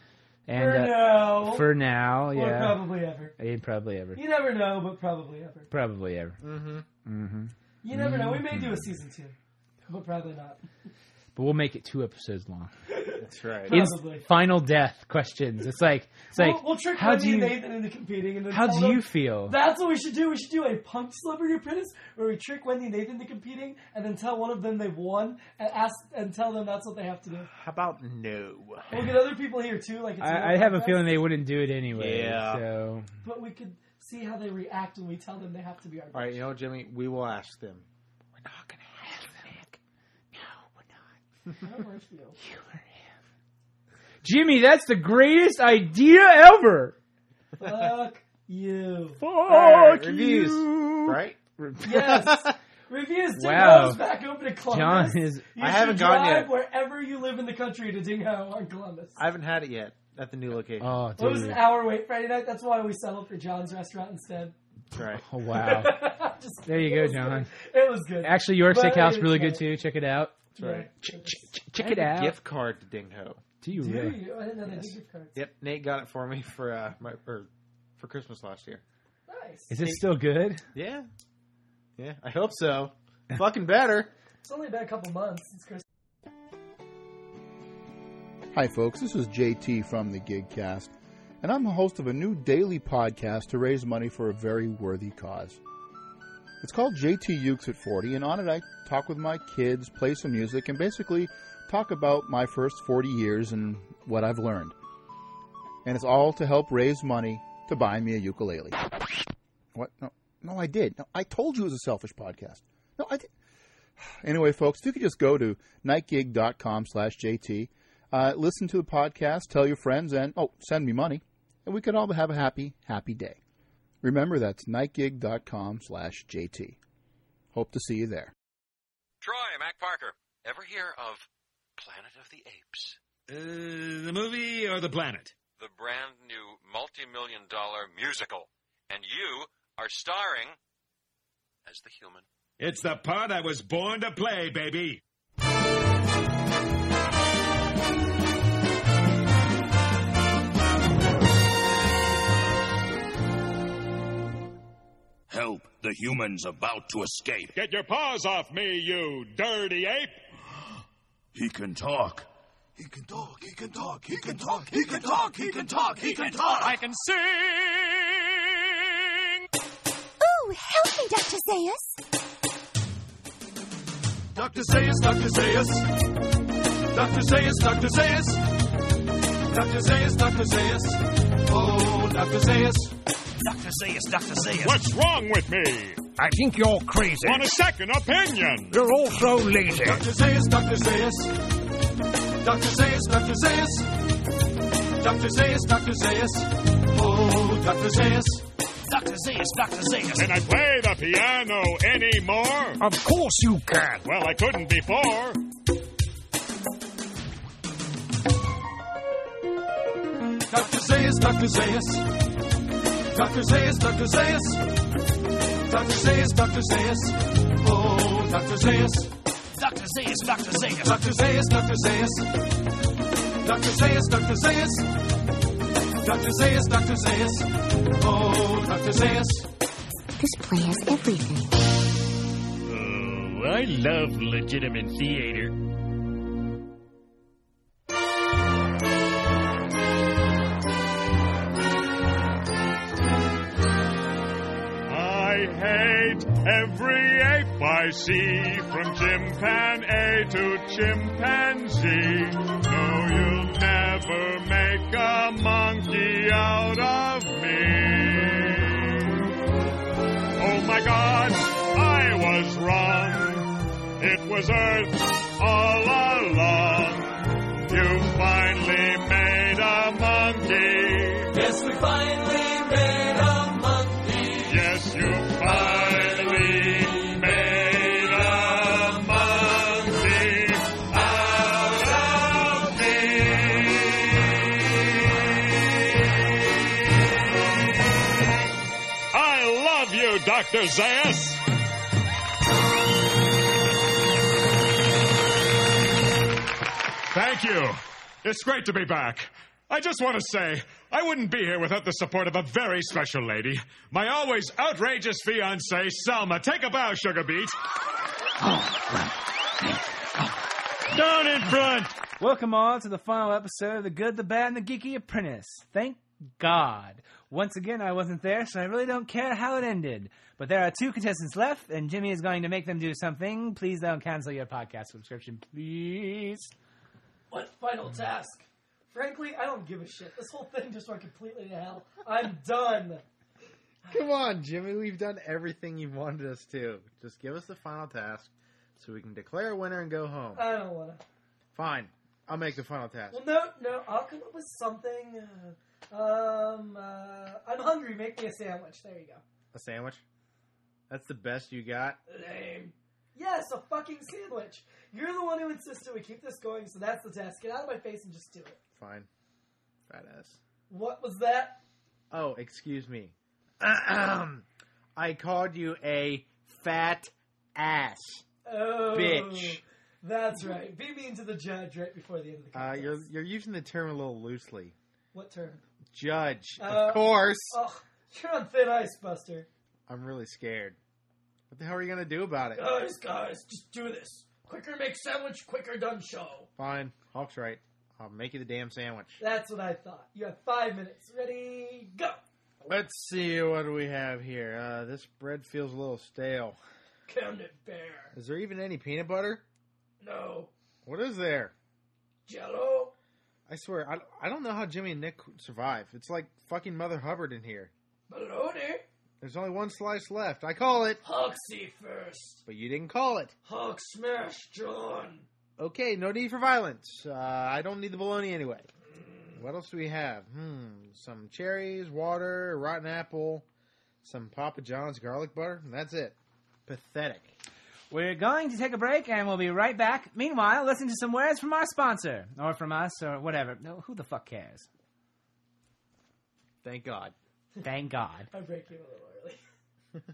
For now, Or yeah. probably ever. Probably ever. You never know, but probably ever. Probably ever. You never know. We may do a season 2, but probably not. But we'll make it 2 episodes long. That's right. Probably. Final death questions. It's like We'll trick how Wendy do and you Nathan into competing, and then how tell do them, you feel? That's what we should do. We should do a punk Celebrity Apprentice where we trick Wendy and Nathan into competing, and then tell one of them they've won, and tell them that's what they have to do. How about no? We'll get other people here too. Like it's I have a feeling they wouldn't do it anyway. Yeah. So But we could see how they react when we tell them they have to be our. All right, you know what, Jimmy? We will ask them. we're not gonna have them. No, we're not. How much feel? You are him. Jimmy, that's the greatest idea ever. Fuck you. Fuck Alright, reviews, right? Yes. Reviews. Dingho Wow. is back open to Columbus. John is. You I should haven't gone drive yet. wherever you live in the country to Dingho on Columbus. I haven't had it yet at the new location. Oh, It was an dude. hour wait Friday night. That's why we settled for John's restaurant instead. That's right. Oh, wow. Just There you kidding. go, It was John. good. It was good. Actually, your But steakhouse it's really good fine. too. Check it out. Yeah. right. Check I it have a out. gift card to Dingho. Do you Do really? you? I didn't know they did gift cards. Yep, Nate got it for me for for Christmas last year. Nice. Is it still good? Yeah, yeah. I hope so. Fucking better. It's only been a couple months since Christmas. Hi, folks. This is JT from the Gigcast, and I'm the host of a new daily podcast to raise money for a very worthy cause. It's called JT Ukes at 40, and on it I talk with my kids, play some music, and basically talk about my first 40 years and what I've learned. And it's all to help raise money to buy me a ukulele. What? No, I did. No, I told you it was a selfish podcast. No, I did. Anyway, folks, if you could just go to nightgig.com/JT, listen to the podcast, tell your friends, and, send me money, and we can all have a happy, happy day. Remember, that's nightgig.com/JT. Hope to see you there. Troy, Mac Parker. Ever hear of Planet of the Apes? The movie or the planet? The brand new multi-million-dollar musical. And you are starring as the human. It's the part I was born to play, baby. Help, the human's about to escape. Get your paws off me, you dirty ape! He can talk. He can talk, he can talk, he can talk, he can talk, he can talk, he can talk. I can sing! Ooh, help me, Dr. Zaius. Dr. Zaius, Dr. Zaius. Dr. Zaius, Dr. Zaius. Dr. Zaius, Dr. Zaius. Oh, Dr. Zaius. Dr. Zaius, Dr. Zaius. What's wrong with me? I think you're crazy. Want a second opinion? You're also lazy. Dr. Zaius, Dr. Zaius. Dr. Zaius, Dr. Zaius. Dr. Zaius, Dr. Zaius. Oh, Dr. Zaius. Dr. Zaius, Dr. Zaius. Can I play the piano anymore? Of course you can. Well, I couldn't before. Dr. Zaius, Dr. Zaius. Dr. Zaius, Dr. Zaius. Dr. Zaius, Dr. Zaius. Oh, Dr. Zaius. Dr. Zaius, Dr. Zaius. Dr. Zaius, Dr. Zaius. Dr. Zaius, Dr. Zaius. Dr. Zaius, Dr. Zaius. Oh, Dr. Zaius. This play has everything. Oh, I love legitimate theater. I hate every ape I see, from chimpanzee to chimpanzee. No, you'll never make a monkey out of me. Oh my God, I was wrong. It was Earth all along. You finally made a monkey. Yes, we finally made a monkey. Yes, you finally made a monkey out of me. I love you, Dr. Zaius. Thank you. It's great to be back. I just want to say, I wouldn't be here without the support of a very special lady. My always outrageous fiancée, Selma. Take a bow, Sugar Beet. Down in front! Welcome all to the final episode of The Good, the Bad, and the Geeky Apprentice. Thank God. Once again, I wasn't there, so I really don't care how it ended. But there are 2 contestants left, and Jimmy is going to make them do something. Please don't cancel your podcast subscription, please. What final task? Frankly, I don't give a shit. This whole thing just went completely to hell. I'm done. Come on, Jimmy. We've done everything you wanted us to. Just give us the final task so we can declare a winner and go home. I don't want to. Fine. I'll make the final task. Well, no. I'll come up with something. I'm hungry. Make me a sandwich. There you go. A sandwich? That's the best you got? Lame. Yes, a fucking sandwich. You're the one who insisted we keep this going, so that's the task. Get out of my face and just do it. Fine. Fat ass. What was that? Oh, excuse me. I called you a fat ass. Oh, bitch. That's right. Be mean to the judge right before the end of the contest. You're using the term a little loosely. What term? Judge, of course. Oh, you're on thin ice, Buster. I'm really scared. What the hell are you going to do about it? Guys, just do this. Quicker make sandwich, quicker done show. Fine. Hawk's right. I'll make you the damn sandwich. That's what I thought. You have 5 minutes. Ready, go. Let's see, what do we have here? This bread feels a little stale. Can it bear? Is there even any peanut butter? No. What is there? Jello? I swear, I don't know how Jimmy and Nick survive. It's like fucking Mother Hubbard in here. Bologna? There's only one slice left. I call it. Hoxie first. But you didn't call it. Hawk smash, John. Okay, no need for violence. I don't need the bologna anyway. What else do we have? Some cherries, water, a rotten apple, some Papa John's garlic butter, and that's it. Pathetic. We're going to take a break, and we'll be right back. Meanwhile, listen to some words from our sponsor. Or from us, or whatever. No, who the fuck cares? Thank God. Thank God. I break you a little early.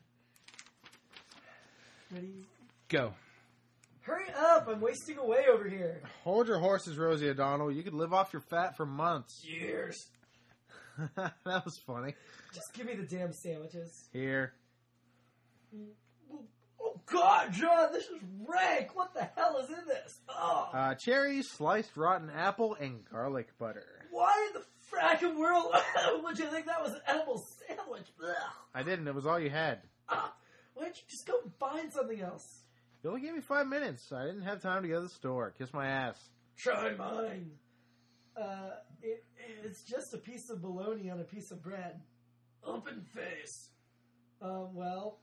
Ready? Go. Hurry up! I'm wasting away over here. Hold your horses, Rosie O'Donnell. You could live off your fat for months. Years. That was funny. Just give me the damn sandwiches. Here. Oh, God, John, this is rank. What the hell is in this? Oh. Cherries, sliced rotten apple, and garlic butter. Why in the frackin' world would you think that was an edible sandwich? Ugh. I didn't. It was all you had. Why don't you just go find something else? You only gave me 5 minutes. I didn't have time to go to the store. Kiss my ass. Try mine. It's just a piece of bologna on a piece of bread. Open face. Well,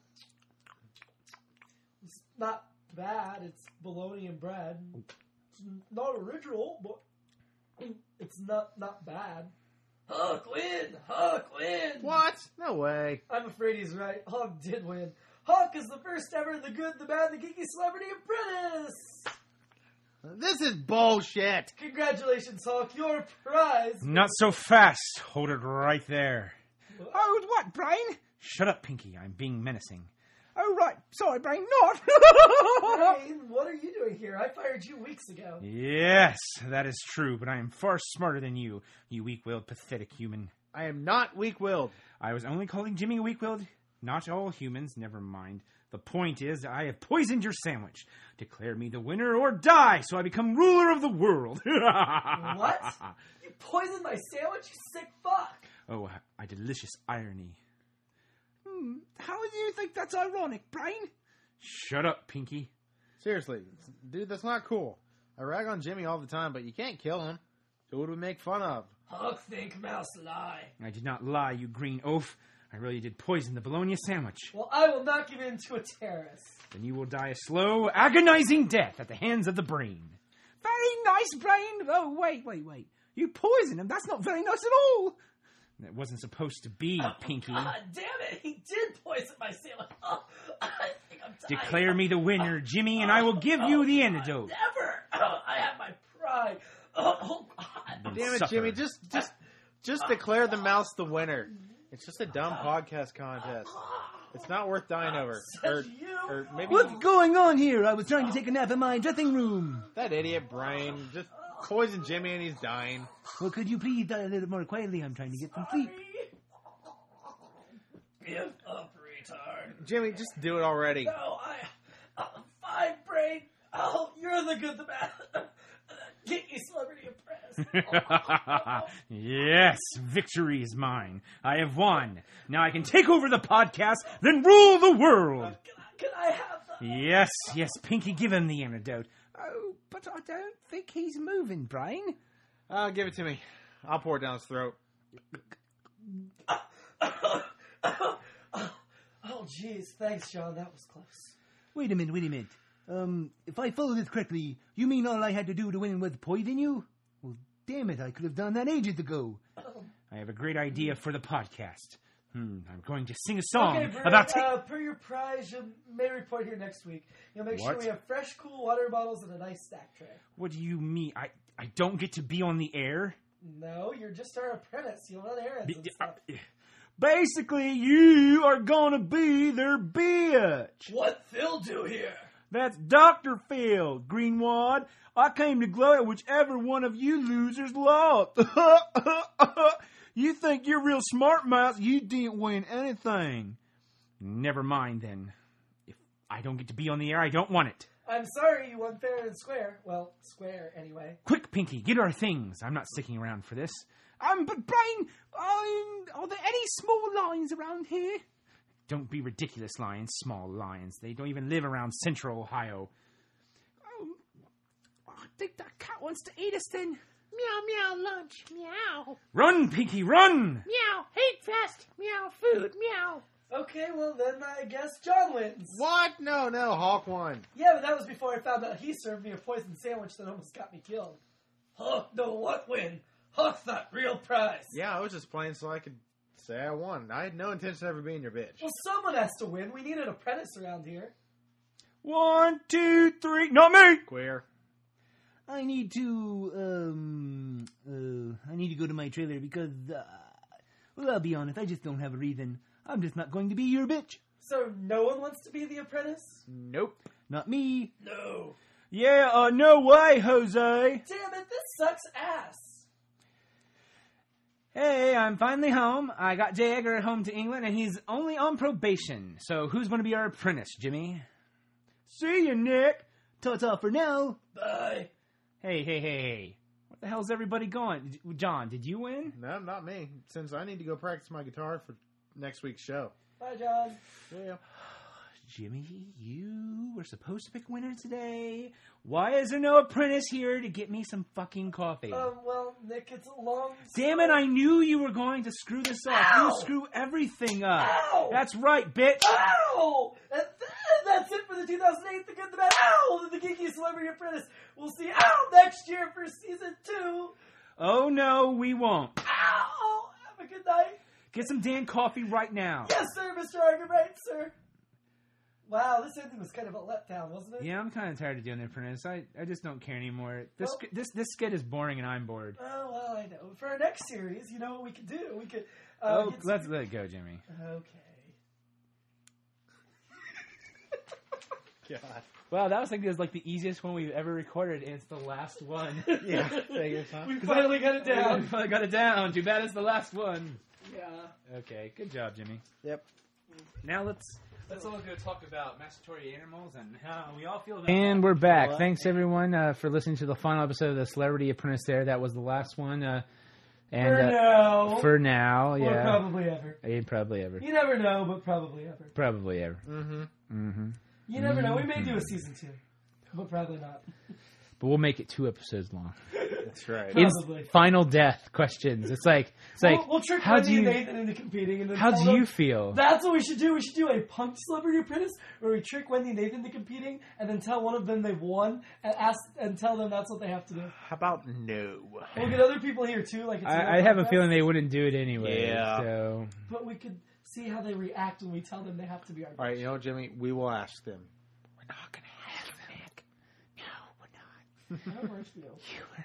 it's not bad. It's bologna and bread. It's not original, but it's not bad. Huck win! What? No way. I'm afraid he's right. Huck did win. Huck is the first ever The Good, the Bad, the Geeky Celebrity Apprentice! This is bullshit. Congratulations, Huck. Your prize. Not so fast. Hold it right there. Oh, what, Brian? Shut up, Pinky. I'm being menacing. Oh, right. Sorry, Brian. Not. Brian, what are you doing here? I fired you weeks ago. Yes, that is true, but I am far smarter than you, you weak-willed, pathetic human. I am not weak-willed. I was only calling Jimmy weak-willed. Not all humans, never mind. The point is that I have poisoned your sandwich. Declare me the winner or die, so I become ruler of the world. What? You poisoned my sandwich, you sick fuck? Oh, a delicious irony. How do you think that's ironic, Brian? Shut up, Pinky. Seriously, dude, that's not cool. I rag on Jimmy all the time, but you can't kill him. Who would we make fun of? Huck think, mouse lie. I did not lie, you green oaf. I really did poison the bologna sandwich. Well, I will not give in to a terrorist. Then you will die a slow, agonizing death at the hands of the brain. Very nice, Brian. Oh, wait. You poisoned him. That's not very nice at all. That wasn't supposed to be, Pinky. God damn it, he did poison my sandwich. Oh, I think I'm dying. Declare me the winner, Jimmy, and I will give you the antidote. Never. I have my pride. Oh, God. Damn it, Jimmy. Just declare the mouse the winner. It's just a dumb podcast contest. It's not worth dying over. Or maybe What's going on here? I was trying to take a nap in my dressing room. That idiot Brian just poisoned Jimmy and he's dying. Well, could you please die a little more quietly? I'm trying to get some sleep. Give up, retard. Jimmy, just do it already. No, fine, brain. Oh, you're the good, the bad. Geeky Celebrity Apprentice. Yes, victory is mine. I have won. Now I can take over the podcast, then rule the world. Can I have the... Yes, Pinky, give him the antidote. Oh, but I don't think he's moving, Brian. Give it to me. I'll pour it down his throat. Oh, jeez. Thanks, John. That was close. Wait a minute. If I follow this correctly, you mean all I had to do to win was poison you? Well, damn it, I could have done that ages ago. I have a great idea for the podcast. I'm going to sing a song about... per your prize, you may report here next week. You'll make sure What? we have fresh, cool water bottles and a nice stack tray. What do you mean? I don't get to be on the air? No, you're just our apprentice. You'll run errands and stuff. Basically, you are gonna be their bitch. What Phil do here? That's Dr. Phil, Greenwad. I came to glow at whichever one of you losers lost. You think you're real smart, Mouse? You didn't win anything. Never mind, then. If I don't get to be on the air, I don't want it. I'm sorry you won fair and square. Well, square, anyway. Quick, Pinky, get our things. I'm not sticking around for this. But Brian, are there any small lions around here? Don't be ridiculous, lions. Small lions. They don't even live around central Ohio. I think that cat wants to eat us then. Meow, meow, lunch. Meow. Run, Pinky, run! Meow, hate fest. Meow, food. Meow. Okay, well then I guess John wins. What? No, Hawk won. Yeah, but that was before I found out he served me a poisoned sandwich that almost got me killed. Huck, no, what win? Huck that real prize. Yeah, I was just playing so I could say I won. I had no intention of ever being your bitch. Well, someone has to win. We need an apprentice around here. 1, 2, 3. Not me! Queer. I need to go to my trailer because, well, I'll be honest, I just don't have a reason. I'm just not going to be your bitch. So no one wants to be the apprentice? Nope. Not me. No. Yeah, no way, Jose. Damn it, this sucks ass. Hey, I'm finally home. I got J. Edgar at home to England, and he's only on probation. So who's going to be our apprentice, Jimmy? See you, Nick. Ta-ta for now. Bye. Hey. What the hell's everybody going? John, did you win? No, not me. Since I need to go practice my guitar for next week's show. Bye, John. Yeah. Jimmy, you were supposed to pick winner today. Why is there no apprentice here to get me some fucking coffee? Well, Nick, it's a long... Damn it, I knew you were going to screw this up. Ow! You screw everything up. Ow! That's right, bitch. Ow! That's it for the 2008 The Good, the Bad, Ow! The Geeky Celebrity Apprentice. We'll see Ow next year for season 2. Oh, no, we won't. Ow! Have a good night. Get some damn coffee right now. Yes, sir, Mr. Argerbright, sir. Wow, this ending was kind of a letdown, wasn't it? Yeah, I'm kind of tired of doing The Apprentice. I just don't care anymore. This skit is boring and I'm bored. Oh, well, I know. For our next series, you know what we could do? We could... Let's let it go, Jimmy. Okay. God. Wow, that was like the easiest one we've ever recorded, and it's the last one. Yeah. We finally got it down. We finally got it down. Too bad it's the last one. Yeah. Okay, good job, Jimmy. Yep. Now let's all go talk about masturbatory animals and how we all feel about And we're back. Thanks, everyone, for listening to the final episode of the Celebrity Apprentice there. That was the last one. For now, yeah. Or probably ever. Probably ever. You never know, but probably ever. Probably ever. You never know. We may do a season 2, but probably not. But we'll make it 2 episodes long. That's right. Probably. It's final death questions. It's like we'll trick Wendy and Nathan into competing. And then how do you feel? That's what we should do. We should do a punked Celebrity Apprentice where we trick Wendy and Nathan into competing and then tell one of them they've won and tell them that's what they have to do. How about no? We'll get other people here too. Like I have a feeling they wouldn't do it anyway. Yeah. So. But we could see how they react when we tell them they have to be our. All right, you know what, Jimmy? We will ask them. We're not going to have Nick. No, we're not. How worse feel? You or him.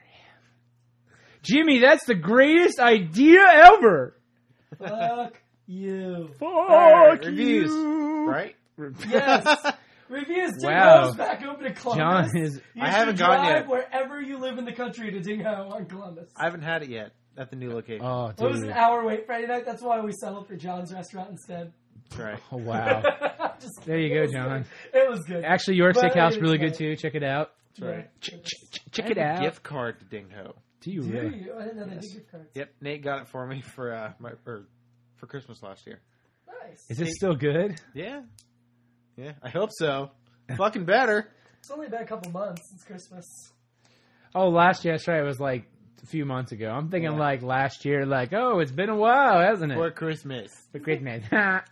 Jimmy, that's the greatest idea ever. Fuck you. Fuck reviews, you. Right? Yes. Reviews. Wow. Dingo's back open to Columbus. John is. You I should haven't gone drive yet. wherever you live in the country to Dingo on Columbus. I haven't had it yet at the new location. Oh, It was dude. an hour wait Friday night. That's why we settled for John's restaurant instead. That's right. Oh, wow. There you go, John. It was good. Actually, your But steakhouse it really was good too. Check it out. That's right. Check I it have out. a gift card to Dingho. Do you Do really? you? I didn't know they did gift cards. Yep, Nate got it for me for for Christmas last year. Nice. Is it still good? Yeah, I hope so. Fucking better. It's only been a couple months since Christmas. Oh, last year. That's right. It was like a few months ago. I'm thinking like last year. Like, oh, it's been a while, hasn't it? For Christmas. For Christmas.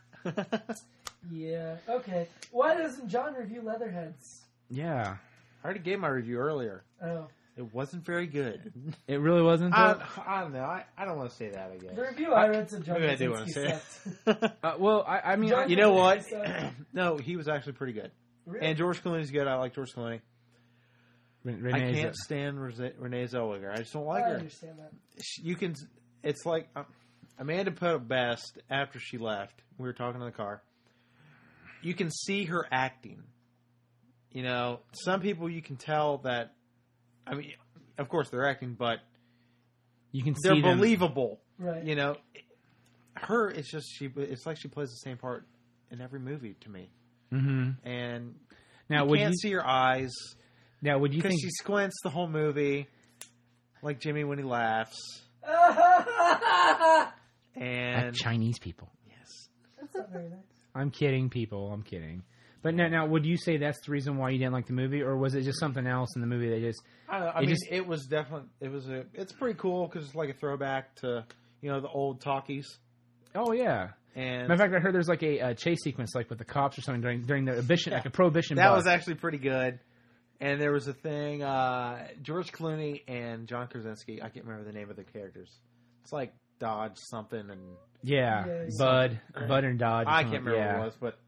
Yeah. Okay. Why doesn't John review Leatherheads? Yeah. I already gave my review earlier. Oh. It wasn't very good. It really wasn't. I don't know. I don't want to say that again. The review I read said John Maybe I do want to Krasinski say sucked. it. Well, I mean, John you know what? Krasinski sucked. No, he was actually pretty good. Really? And George Clooney's good. I like George Clooney. Renee I can't stand Renee Zellweger. I just don't like I her. understand that. You can. It's like Amanda put it best after she left. We were talking in the car. You can see her acting. You know, some people you can tell that. I mean, of course they're acting, but you can they're see them. believable. Right. You know, her. It's just it's like she plays the same part in every movie to me. Mm-hmm. And now, you can't see her eyes. Now, would you because think she squints the whole movie, like Jimmy when he laughs, and like Chinese people? Yes, That's not very nice. I'm kidding, people. I'm kidding. But now, would you say that's the reason why you didn't like the movie, or was it just something else in the movie that just? I don't know. I mean, it was definitely. It's pretty cool because it's like a throwback to the old talkies. Oh yeah. And matter of fact, I heard there's like a chase sequence like with the cops or something during the Prohibition, like a Prohibition. That bus. was actually pretty good. And there was a thing, George Clooney and John Krasinski. I can't remember the name of the characters. It's like Dodge something and yeah, Bud and Dodge. I can't remember what it was,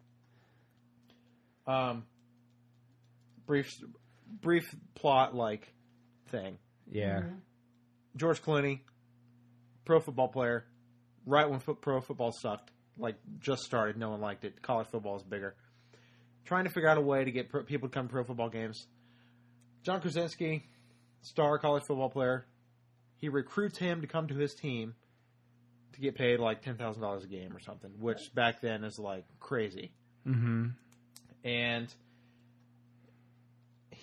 but brief plot like thing. Yeah. Mm-hmm. George Clooney, pro football player. Right when pro football sucked, like just started, no one liked it. College football is bigger. Trying to figure out a way to get people to come to pro football games. John Krasinski, star college football player, he recruits him to come to his team to get paid like $10,000 a game or something, which back then is like crazy. Mm-hmm. And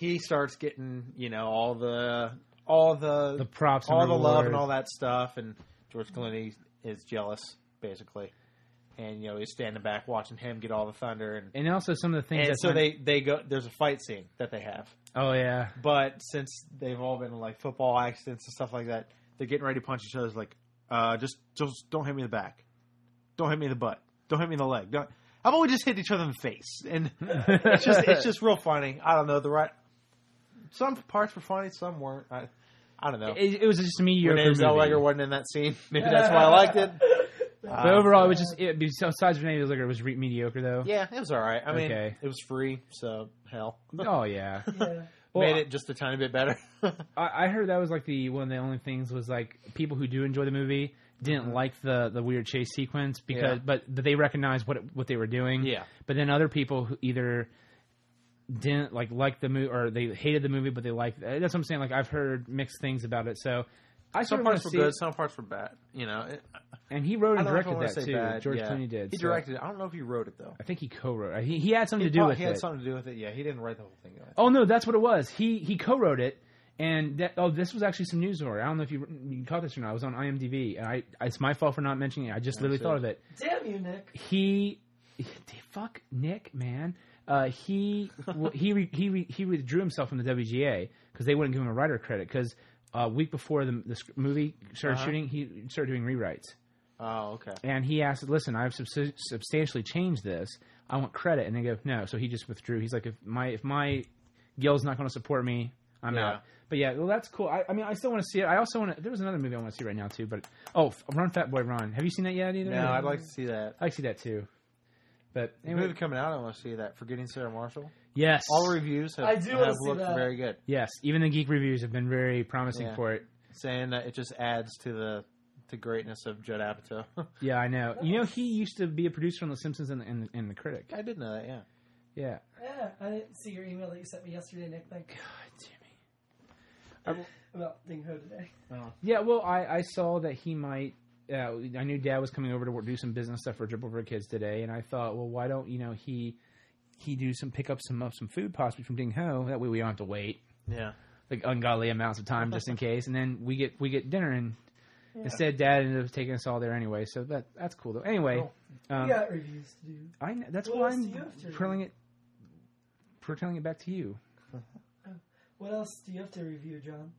he starts getting, all the props, and all the love, and rewards. all that stuff, and George Clooney is jealous, basically, and he's standing back watching him get all the thunder, And also some of the things. and that so they go. There's a fight scene that they have, Oh yeah. but since they've all been in like football accidents and stuff like that, they're getting ready to punch each other. It's like, just don't hit me in the back, don't hit me in the butt, don't hit me in the leg. I've always just hit each other in the face, and it's just real funny. I don't know some parts were funny, some weren't. I don't know. It was just a mediocre Renee movie. Zellweger wasn't in that scene. Maybe that's why I liked it. But overall, it was just besides Renee Zellweger, it was mediocre though. Yeah, it was all right. I mean, Okay. it was free, so hell. Oh yeah. Yeah. Well, Made it just a tiny bit better. I heard that was like one of the only things was like people who do enjoy the movie didn't like the weird chase sequence because but they recognized what they were doing. Yeah. But then other people who either didn't like the movie or they hated the movie but they liked that's what I'm saying. Like I've heard mixed things about it. So I Some sort of parts want were to see good, it. some parts were bad. And he wrote and I don't know if I directed wanna that say too. bad. George Yeah. Clooney did. He so directed it. I don't know if he wrote it though. I think he co-wrote it. He had something to do with He it. had something to do with it. Yeah, he didn't write the whole thing. Oh no, that's what it was. He co-wrote it, and this was actually some news story. I don't know if you caught this or not. I was on IMDb, and it's my fault for not mentioning it. I just literally thought of it. Damn you, Nick. Fuck Nick, man. He withdrew himself from the WGA because they wouldn't give him a writer credit because a week before the movie started shooting, he started doing rewrites. Oh, okay. And he asked, listen, I've substantially changed this. I want credit. And they go, no. So he just withdrew. He's like, if my guild's not going to support me, I'm out. But yeah, well, that's cool. I mean, I still want to see it. I also want to. There was another movie I want to see right now too. But Run Fat Boy Run. Have you seen that yet either? No, I'd like to see that. I'd like to see that too. But The movie coming out, I want to see that. Forgetting Sarah Marshall. Yes. All the reviews have looked very good. Yes, even the geek reviews have been very promising for it. Saying that it just adds to the greatness of Judd Apatow. Yeah, I know. You know, he used to be a producer on The Simpsons and The Critic. I did know that, yeah. Yeah. Yeah, I didn't see your email that you sent me yesterday, Nick. Thank you. God, Jimmy. About Ding Ho today. Yeah, well, I saw that he might. I knew Dad was coming over to do some business stuff for Dribble for Kids today, and I thought, well, why don't he do pick up some food possibly from Ding Ho? That way we don't have to wait. Yeah. Like ungodly amounts of time just in case, and then we get dinner and. Yeah. Instead, Dad ended up taking us all there anyway, so that's cool though. Anyway, you got reviews to do. I know, that's what why else I'm do you have to telling it back to you. What else do you have to review, John?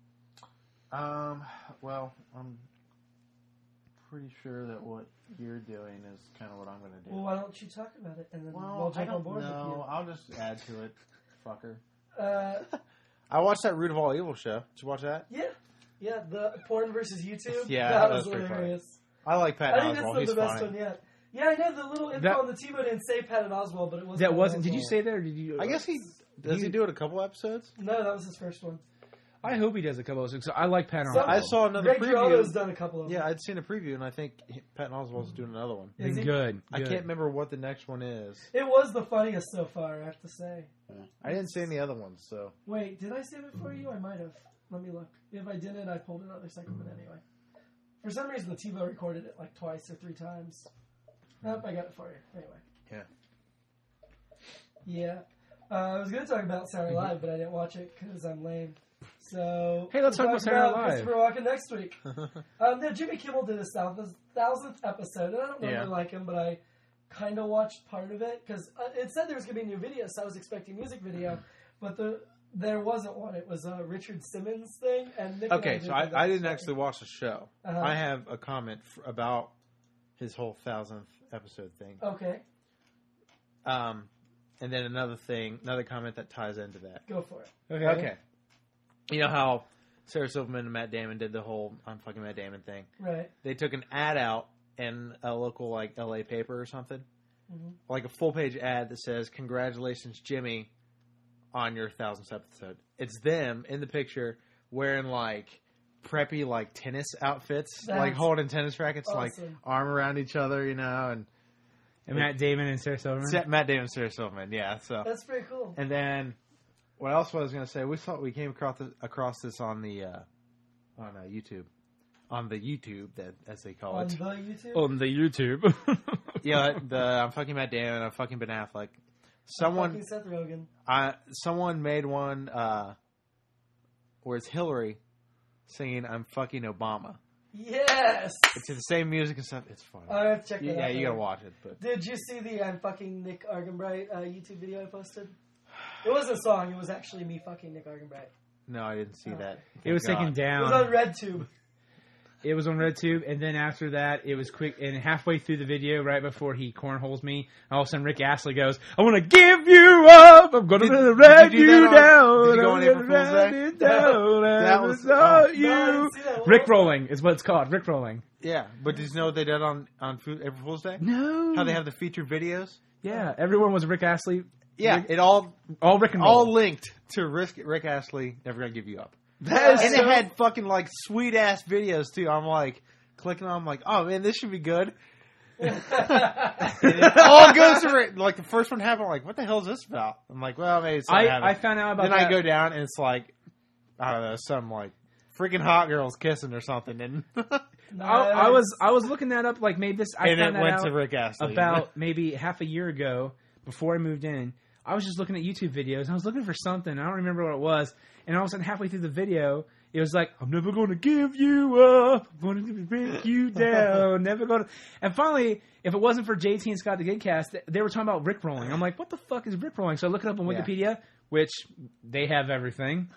Well, I'm pretty sure that what you're doing is kind of what I'm going to do. Well, why don't you talk about it and then we'll jump on board with you? I'll just add to it, fucker. I watched that Root of All Evil show. Did you watch that? Yeah, the porn versus YouTube. Yeah, that was pretty hilarious. Funny. I like Patton I think Oswalt. that's He's the best funny. one yet. Yeah, I know the little info on the T-Bo didn't say Patton Oswalt, but it was. That Patton wasn't. Oswalt. Did you say that, or did you? I guess he does. He do it a couple episodes? No, that was his first one. I hope he does a couple of those. I like Patton Some- Oswalt. I saw another Greg preview. Giraldo's done a couple of them. Yeah, I'd seen a preview, and I think Patton Oswalt's doing another one. Is he? Good. I can't remember what the next one is. It was the funniest so far, I have to say. I didn't see any other ones, so. Wait, did I save it for you? I might have. Let me look. If I didn't, I pulled another segment anyway. For some reason, the TiVo recorded it like twice or 3 times. Nope, I got it for you. Anyway. Yeah. I was going to talk about Saturday Live, but I didn't watch it because I'm lame. So hey, let's talk about Saturday Live. Christopher Walken next week. No, Jimmy Kimmel did his 1000th episode, and I don't normally like him, but I kind of watched part of it because it said there was going to be a new video, so I was expecting a music video, but there wasn't one. It was a Richard Simmons thing. And Nick Okay, and so I I didn't actually watch the show. Uh-huh. I have a comment about his whole 1000th episode thing. Okay. And then another comment that ties into that. Go for it. Okay. You know how Sarah Silverman and Matt Damon did the whole "I'm fucking Matt Damon" thing? Right. They took an ad out in a local like LA paper or something, like a full page ad that says "Congratulations, Jimmy, on your 1000th episode." It's them in the picture wearing like preppy like tennis outfits, like holding tennis rackets, awesome. like arm around each other, you know, and Matt Damon and Sarah Silverman. Matt Damon and Sarah Silverman, yeah. So that's pretty cool. And then what else was I going to say? We came across this on the YouTube, on the YouTube as they call it. On the YouTube. On the YouTube. Yeah, I'm fucking Matt Damon. I'm fucking Ben Affleck. Someone, Fucking Seth Rogen. someone made one where it's Hillary singing "I'm fucking Obama." Yes. It's the same music and stuff. It's funny. I have to check that out. Yeah, you gotta then. watch it. But Did you see the I'm fucking Nick Argenbright YouTube video I posted? It wasn't a song. It was actually me fucking Nick Argenbright. no, I didn't see that. It was Thank taken God. It down. was on RedTube. It was on RedTube, and then after that, it was quick. And halfway through the video, right before he cornholes me, all of a sudden Rick Astley goes, "I want to give you up. I'm going to ride did you do you that on- down. did you go on I'm April gonna Fool's ride Day? you down. That and was- it's all oh. you." No, I didn't see that. What Rick was rolling is what it's called. Rick rolling. Yeah, but did you know what they did on April Fool's Day? No. How they have the featured videos? Yeah, everyone was Rick Astley. Yeah, Rick, it all Rick and roll. all linked to Rick Astley. Never gonna give you up. That is And so- it had fucking like sweet ass videos too. I'm like clicking on. I'm like, oh man, this should be good. And it all goes to it. Like the first one happened. I'm like, what the hell is this about? I'm like, well, maybe it's something I found out about Then that. I go down and it's like, I don't know, some like freaking hot girls kissing or something, and I was looking that up like maybe this. I and found it that went out to Rick Astley about maybe half a year ago before I moved in. I was just looking at YouTube videos and I was looking for something. I don't remember what it was. And all of a sudden, halfway through the video, it was like, "I'm never going to give you up. I'm going to break you down. Never going to." And finally, if it wasn't for JT and Scott the Gigcast, they were talking about Rickrolling. I'm like, "What the fuck is Rickrolling?" So I look it up on Wikipedia, which they have everything.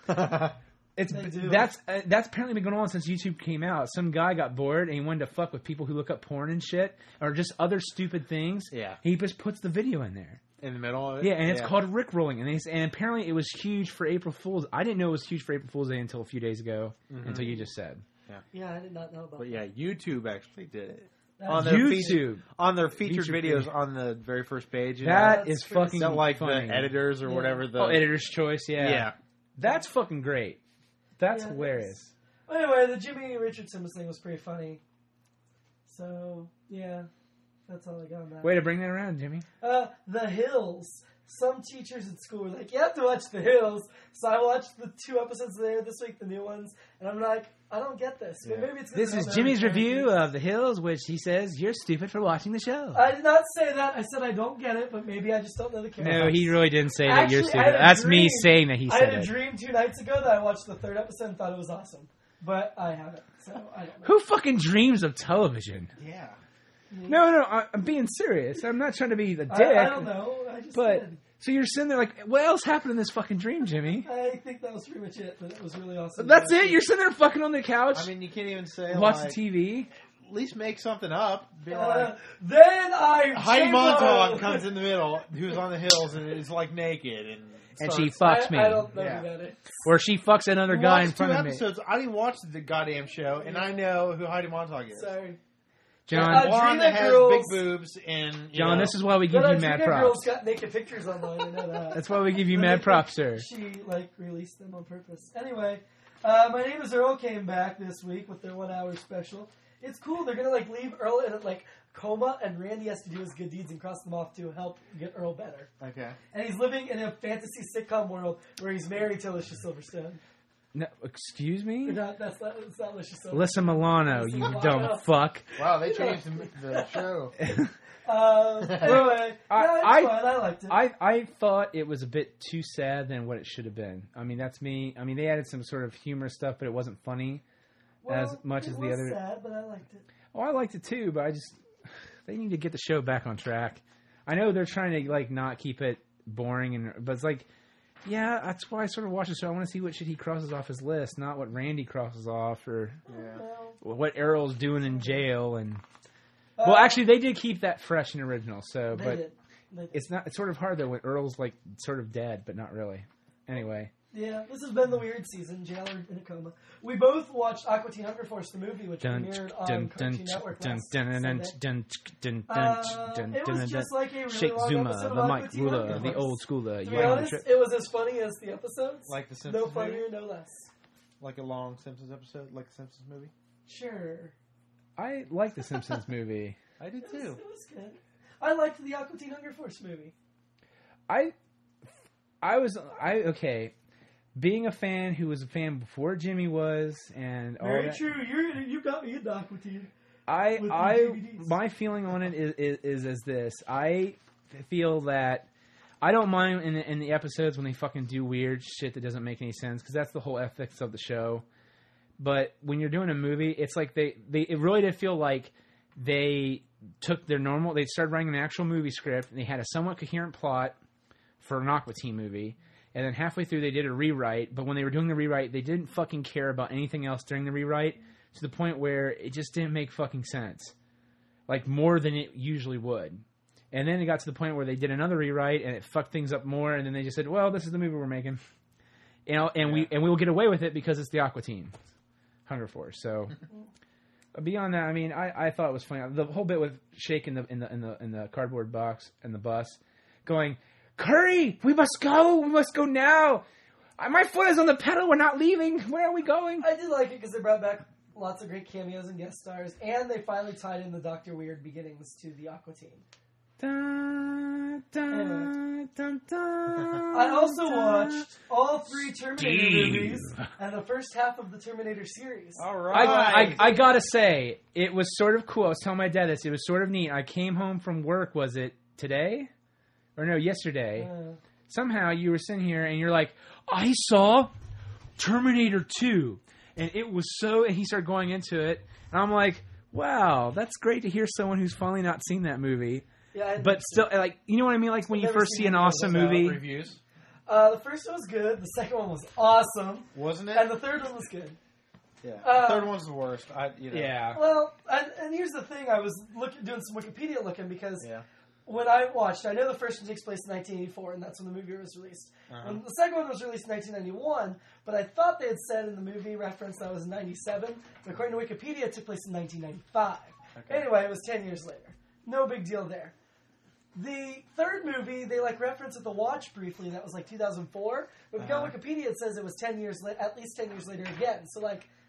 That's apparently been going on since YouTube came out. Some guy got bored and he wanted to fuck with people who look up porn and shit or just other stupid things. Yeah. He just puts the video in there. in the middle of it. Yeah, and it's called Rickrolling, and apparently it was huge for April Fool's. I didn't know it was huge for April Fool's Day until a few days ago, until you just said. Yeah, I did not know about But yeah, YouTube actually did it. that. On their YouTube. on their featured Featured videos video. on the very first page. That That's is pretty fucking That like funny. the editors or whatever. The Editor's Choice, yeah. Yeah. That's fucking great. That's Yeah, it hilarious. Anyway, the Jimmy Richardson thing was pretty funny. So, yeah, that's all I got on that. Way to bring that around, Jimmy. The Hills. Some teachers at school were like, you have to watch The Hills. So I watched the 2 episodes there this week, the new ones, and I'm like, I don't get this. But maybe it's This is Jimmy's review of The Hills, which he says, you're stupid for watching the show. I did not say that. I said I don't get it, but maybe I just don't know the characters. No, he really didn't say that you're Actually, I stupid. had a That's me dream. saying that he I said had a it. dream 2 nights ago that I watched the 3rd episode and thought it was awesome. But I haven't, so I don't know. Who fucking dreams of television? Yeah. No, I'm being serious. I'm not trying to be the dick. I don't know. I just But, did. so you're sitting there like, what else happened in this fucking dream, Jimmy? I think that was pretty much it, but it was really awesome. That's it? You're sitting there fucking on the couch, I mean, you can't even say watching like, TV? At least make something up. Be like, then I Heidi Montag comes in the middle, who's on the hills and is like naked And she starts- fucks me. I don't know Yeah. who that is. Or she fucks another guy in Watched front 2 of me. episodes. I didn't watch the goddamn show, and I know who Heidi Montag is. Sorry. John, Blonde that has Girls- big boobs and you John, know, this is why we give But you mad Adrena props. Girls got naked pictures online. I know that. That's why we give you But mad I props, think sir. She released them on purpose. Anyway, My Name Is Earl came back this week with their 1 hour special. It's cool. They're gonna leave Earl in a coma, and Randy has to do his good deeds and cross them off to help get Earl better. Okay. And he's living in a fantasy sitcom world where he's married to Alicia Silverstone. No, excuse me? That's not Alicia Silverstone. Alyssa Milano, you Milano. dumb fuck. Wow, they changed the show. Anyway, it's fun. I liked it. I thought it was a bit too sad than what it should have been. I mean, that's me. I mean, they added some sort of humor stuff, but it wasn't funny as much as the It other. was sad, but I liked it. Oh, I liked it too, but they need to get the show back on track. I know they're trying to not keep it boring, but it's like, yeah, that's why I sort of watch the show. I want to see what shit he crosses off his list, not what Randy crosses off or what Errol's doing in jail. And well, actually, they did keep that fresh and original. So, They but did. They did. it's sort of hard though when Earl's sort of dead, but not really. Anyway. Yeah, this has been the weird season. Jailer in a coma. We both watched Aqua Teen Hunger Force, the movie, which premiered on Cartoon Network last Sunday. It was just like a really Sheikh long Zuma, episode of the Aqua Mike Teen Ruler, Hunger the Force. old schooler. To be honest, it was as funny as the episodes. Like the No Simpsons funnier, movie? no less. Like a long Simpsons episode, like the Simpsons movie? Sure. I like the Simpsons movie. I did too. It was good. I liked the Aqua Teen Hunger Force movie. Okay. Being a fan who was a fan before Jimmy was, and all Very that, true. You got me into Aqua Teen. With the I DVDs. my feeling on it is as this. I feel that I don't mind in the episodes when they fucking do weird shit that doesn't make any sense, because that's the whole ethics of the show. But when you're doing a movie, it's like it really did feel like they took their normal. They started writing an actual movie script, and they had a somewhat coherent plot for an Aqua Teen movie. And then halfway through, they did a rewrite. But when they were doing the rewrite, they didn't fucking care about anything else during the rewrite, to the point where it just didn't make fucking sense, like more than it usually would. And then it got to the point where they did another rewrite, and it fucked things up more. And then they just said, "Well, this is the movie we're making, we will get away with it because it's the Aqua Teen Hunger Force." So beyond that, I mean, I thought it was funny. The whole bit with Shake in the cardboard box and the bus, going, "Curry, we must go now. My foot is on the pedal. We're not leaving. Where are we going?" I did like it because they brought back lots of great cameos and guest stars, and they finally tied in the Dr. Weird beginnings to the Aqua Teen. Dun, dun, dun, dun, I also watched all 3 Terminator Steve. movies and the first half of the Terminator series. All right. I gotta say, it was sort of cool. I was telling my dad this. It was sort of neat. I came home from work. Was it today? Or no, yesterday. Somehow you were sitting here and you're like, "I saw Terminator 2. And it was so... And he started going into it. And I'm like, wow, that's great to hear someone who's finally not seen that movie. Yeah, but still, like, you know what I mean? Like when you first see an awesome movie. Reviews. The first one was good. The second one was awesome. Wasn't it? And the third one was good. Yeah. The third one's the worst. Yeah. Well, and here's the thing. I was doing some Wikipedia looking because when I watched, I know the first one takes place in 1984, and that's when the movie was released. And the second one was released in 1991, but I thought they had said in the movie reference that was in 97. But according to Wikipedia, it took place in 1995. Okay. Anyway, it was 10 years later. No big deal there. The third movie, they reference at the watch briefly, that was 2004. But if you go on Wikipedia, it says it was 10 years, at least 10 years later again. So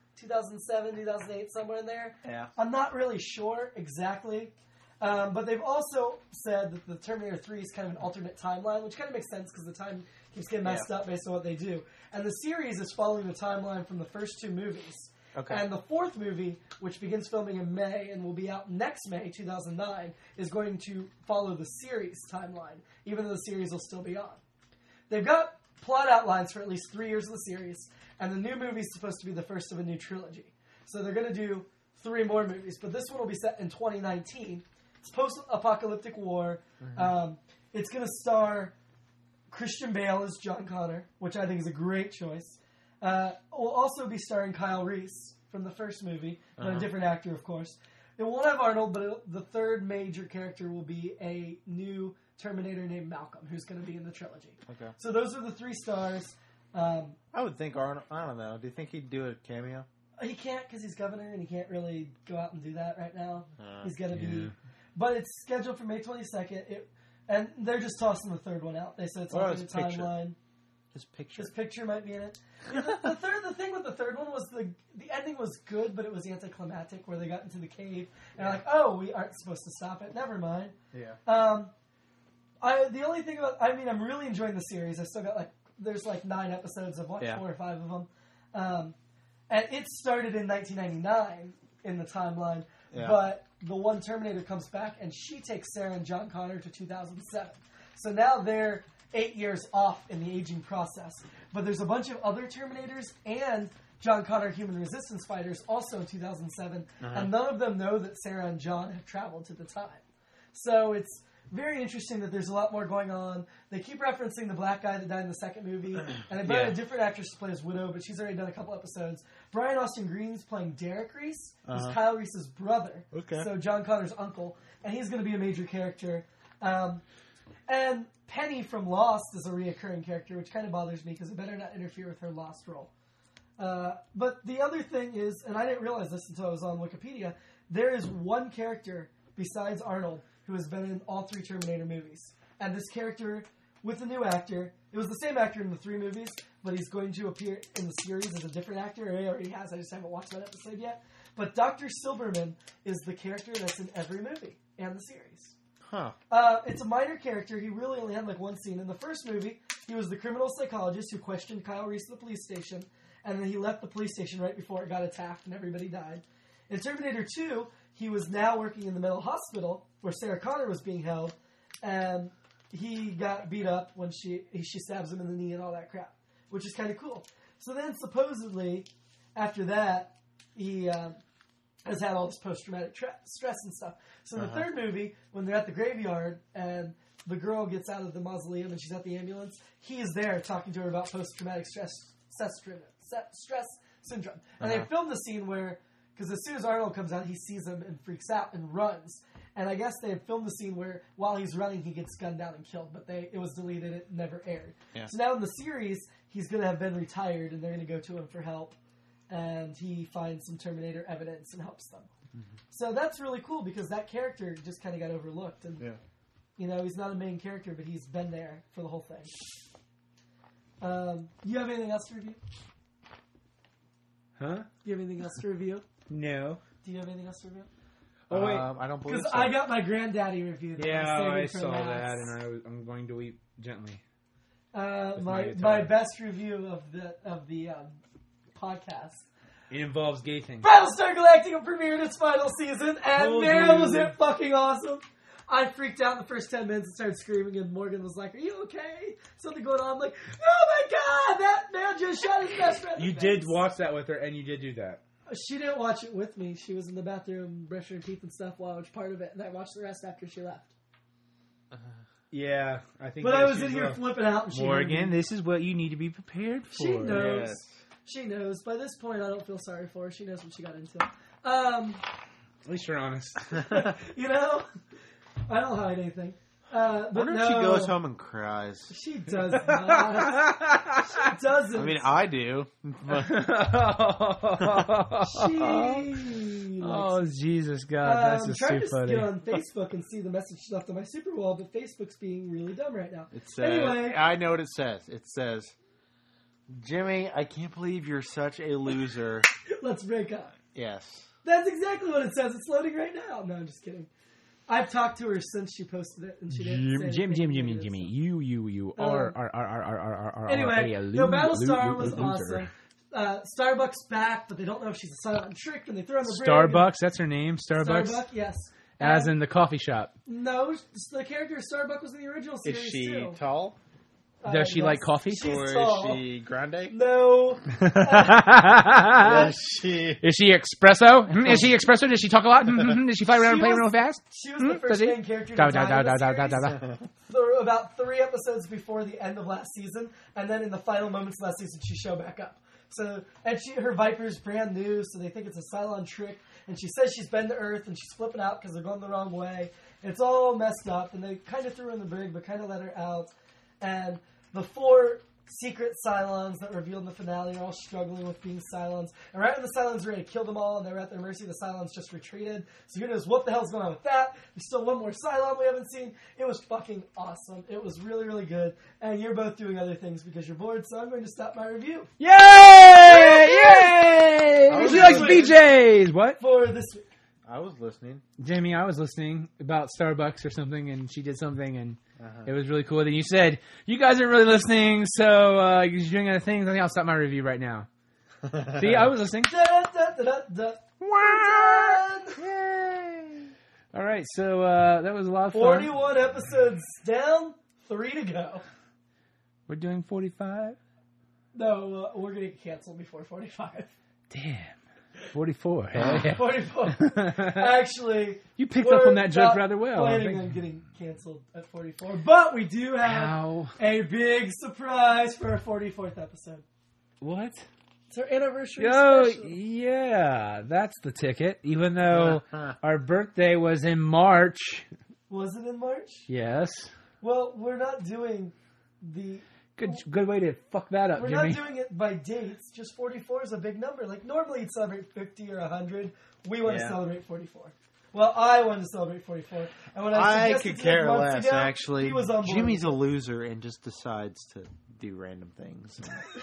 2007, 2008, somewhere in there. Yeah. I'm not really sure exactly. But they've also said that the Terminator 3 is kind of an alternate timeline, which kind of makes sense because the time keeps getting messed up based on what they do. And the series is following the timeline from the first 2 movies. Okay. And the 4th movie, which begins filming in May and will be out next May, 2009, is going to follow the series timeline, even though the series will still be on. They've got plot outlines for at least 3 years of the series, and the new movie is supposed to be the first of a new trilogy. So they're going to do 3 more movies, but this one will be set in 2019. It's post-apocalyptic war. Mm-hmm. It's going to star Christian Bale as John Connor, which I think is a great choice. Will also be starring Kyle Reese from the first movie, but a different actor, of course. It won't have Arnold, but the third major character will be a new Terminator named Malcolm, who's going to be in the trilogy. Okay. So those are the 3 stars. I would think Arnold. I don't know. Do you think he'd do a cameo? He can't because he's governor, and he can't really go out and do that right now. He's going to be... But it's scheduled for May 22nd, and they're just tossing the third one out. They said it's on the timeline. His picture might be in it. The thing with the third one was the ending was good, but it was anticlimactic, where they got into the cave and they're like, "Oh, we aren't supposed to stop it. Never mind." Yeah. The only thing about, I'm really enjoying the series. I still got there's 9 episodes. I've watched 4 or 5 of them, and it started in 1999 in the timeline. Yeah. But the one Terminator comes back, and she takes Sarah and John Connor to 2007. So now they're 8 years off in the aging process. But there's a bunch of other Terminators and John Connor human resistance fighters also in 2007, and none of them know that Sarah and John have traveled to the time. So it's very interesting that there's a lot more going on. They keep referencing the black guy that died in the second movie, and they brought a different actress to play his widow, but she's already done a couple episodes. Brian Austin Green's playing Derek Reese, who's Kyle Reese's brother, so John Connor's uncle, and he's going to be a major character. And Penny from Lost is a reoccurring character, which kind of bothers me because it better not interfere with her Lost role. But the other thing is, and I didn't realize this until I was on Wikipedia, there is one character besides Arnold who has been in all 3 Terminator movies. And this character, with a new actor, it was the same actor in the 3 movies, but he's going to appear in the series as a different actor. Or he already has, I just haven't watched that episode yet. But Dr. Silberman is the character that's in every movie and the series. Huh. It's a minor character. He really only had 1 scene. In the first movie, he was the criminal psychologist who questioned Kyle Reese at the police station, and then he left the police station right before it got attacked and everybody died. In Terminator 2, he was now working in the mental hospital where Sarah Connor was being held, and he got beat up when she stabs him in the knee and all that crap, which is kind of cool. So then supposedly after that he has had all this post-traumatic stress and stuff. So in the third movie, when they're at the graveyard and the girl gets out of the mausoleum and she's at the ambulance, he is there talking to her about post-traumatic stress syndrome. And they filmed the scene where, because as soon as Arnold comes out, he sees him and freaks out and runs. And I guess they had filmed the scene where while he's running, he gets gunned down and killed, but it was deleted. It never aired. Yeah. So now in the series, he's going to have been retired, and they're going to go to him for help. And he finds some Terminator evidence and helps them. Mm-hmm. So that's really cool because that character just kind of got overlooked. And, you know, he's not a main character, but he's been there for the whole thing. You have anything else to review? Huh? Do you have anything else to review? No. Do you have anything else to review? Oh, wait. I don't believe so. Because I got my granddaddy review. Yeah, I saw that, and I'm going to weep gently. My best review of the podcast. It involves gay things. Battlestar Galactica premiered its final season, and man, was it fucking awesome! I freaked out in the first 10 minutes and started screaming, and Morgan was like, "Are you okay? Something going on?" I'm like, "Oh my god, that man just shot his best friend!" You did watch that with her, and you did do that. She didn't watch it with me. She was in the bathroom brushing her teeth and stuff while I was part of it, and I watched the rest after she left. Yeah, I think. But I was in here flipping out. And Morgan, this is what you need to be prepared for. She knows. Yes. She knows. By this point, I don't feel sorry for her. She knows what she got into. At least you're honest. You know, I don't hide anything. But wonder if she goes home and cries. She does not. She doesn't. I mean, I do. Oh, Jesus, God. That's just too funny. I'm trying to get on Facebook and see the message she left on my Super Wall, but Facebook's being really dumb right now. It says, anyway. I know what it says. It says, "Jimmy, I can't believe you're such a loser. Let's break up." Yes. That's exactly what it says. It's loading right now. No, I'm just kidding. I've talked to her since she posted it, and she didn't say anything. Jimmy, you are anyway, a Battlestar was awesome. Starbuck's back, but they don't know if she's a silent trick, and they throw on the Starbucks, that's her name, Starbucks? Starbuck, yes. As in the coffee shop. No, the character of Starbuck was in the original series, Is she too. tall? Does she like coffee? She's tall. Is she grande? No. Is she espresso? Is she espresso? Does she talk a lot? Does she fly around and play real fast? She was the first main character to die in the series. About 3 episodes before the end of last season, and then in the final moments of last season, she showed back up. So, and her Viper's brand new, so they think it's a Cylon trick. And she says she's been to Earth, and she's flipping out because they're going the wrong way. And it's all messed up, and they kind of threw her in the brig, but kind of let her out. And the 4 secret Cylons that revealed in the finale are all struggling with being Cylons. And right when the Cylons are ready to kill them all and they're at their mercy, the Cylons just retreated. So who knows what the hell's going on with that? There's still one more Cylon we haven't seen. It was fucking awesome. It was really, really good. And you're both doing other things because you're bored, so I'm going to stop my review. Yay! Yay! She likes BJ's. What? For this week. I was listening. Jamie, I was listening about Starbucks or something, and she did something, and it was really cool. Then you said, you guys aren't really listening, so you're doing other things. I think I'll stop my review right now. See, I was listening. All right, so that was a lot of fun. 41 episodes down, 3 to go. We're doing 45? No, we're going to get canceled before 45. Damn. 44. 44. Actually, you picked up on that joke rather well. Planning on getting canceled at 44, but we do have a big surprise for our 44th episode. What? It's our anniversary special. Yeah, that's the ticket. Even though our birthday was in March. Was it in March? Yes. Well, we're not doing the... Good way to fuck that up, We're Jimmy. not doing it by dates. Just 44 is a big number. Like, normally you'd celebrate 50 or 100. We want to celebrate 44. Well, I wanted to celebrate 44. And when I could care less, ago, actually. he was on board. Jimmy's a loser and just decides to do random things.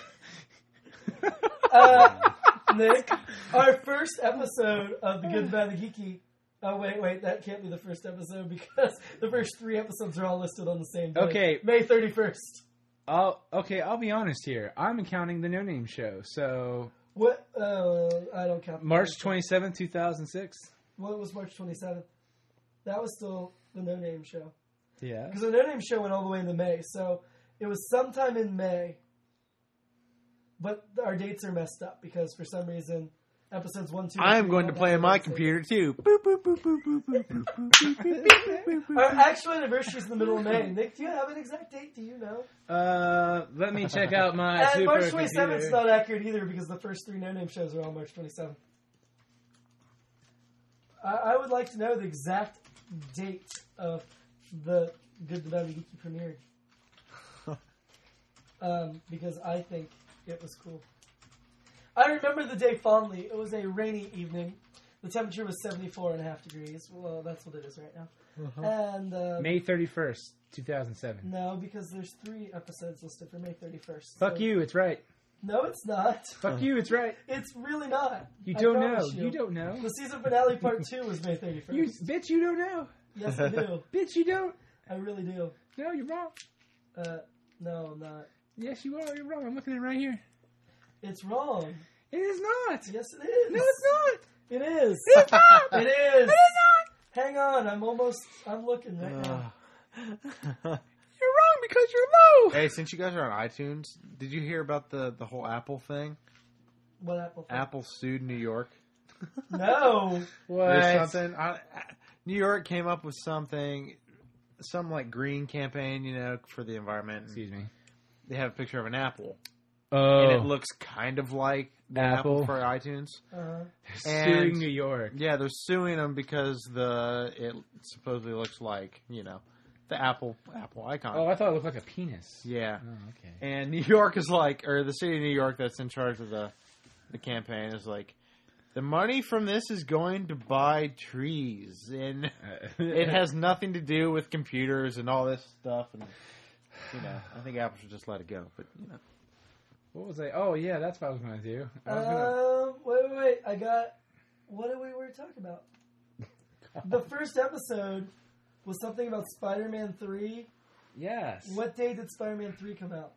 Nick, our first episode of The Good, the Bad, the Geeky... Oh, wait, that can't be the first episode because the first 3 episodes are all listed on the same day. Okay. May 31st. I'll be honest here. I'm counting the No Name Show, so... What? I don't count. March 27th, 2006. What was March 27th? That was still the No Name Show. Yeah. Because the No Name Show went all the way into May, so it was sometime in May. But our dates are messed up because for some reason, episodes 1, 2, I'm 3 going to play on my computer too. Boop, boop, boop, boop, boop, boop, boop, boop, boop, boop. Our actual anniversary is in the middle of May. Nick, do you have an exact date? Do you know? Let me check out my And March supercomputer. 27th is not accurate either because the first 3 No Name shows are on March 27th. I would like to know the exact date of the Good, the Bad, the Geeky premiere. Because I think it was cool. I remember the day fondly. It was a rainy evening. The temperature was 74.5 degrees. Well, that's what it is right now. And May 31st, 2007. no, because there's 3 episodes listed for May 31st. Fuck so- you, it's right. No, it's not. Fuck you, it's right. It's really not. You I don't know. promise You don't know. The season finale part 2 was May 31st. You, bitch, you don't know. Yes, I do. Bitch, you don't. I really do. No, you're wrong. No, I'm not. Yes, you are. You're wrong. I'm looking at it right here. It's wrong. It is not. Yes, it is. No, it's not. It is. It's not. It is. It is not. Hang on. I'm looking right now. You're wrong because you're low. Hey, since you guys are on iTunes, did you hear about the whole Apple thing? What Apple thing? Apple sued New York. No. There's something. New York came up with something, some like green campaign, for the environment. Excuse me. They have a picture of an apple. Oh. And it looks kind of like the Apple for iTunes. They're suing New York. Yeah, they're suing them because it supposedly looks like, the Apple icon. Oh, I thought it looked like a penis. Yeah. Oh, okay. And New York is or the city of New York that's in charge of the campaign is like, the money from this is going to buy trees. And it has nothing to do with computers and all this stuff. And, I think Apple should just let it go. But, What was I? Oh, yeah, that's what I was going to do. Wait. I got... What did we talking about? The first episode was something about Spider-Man 3. Yes. What day did Spider-Man 3 come out?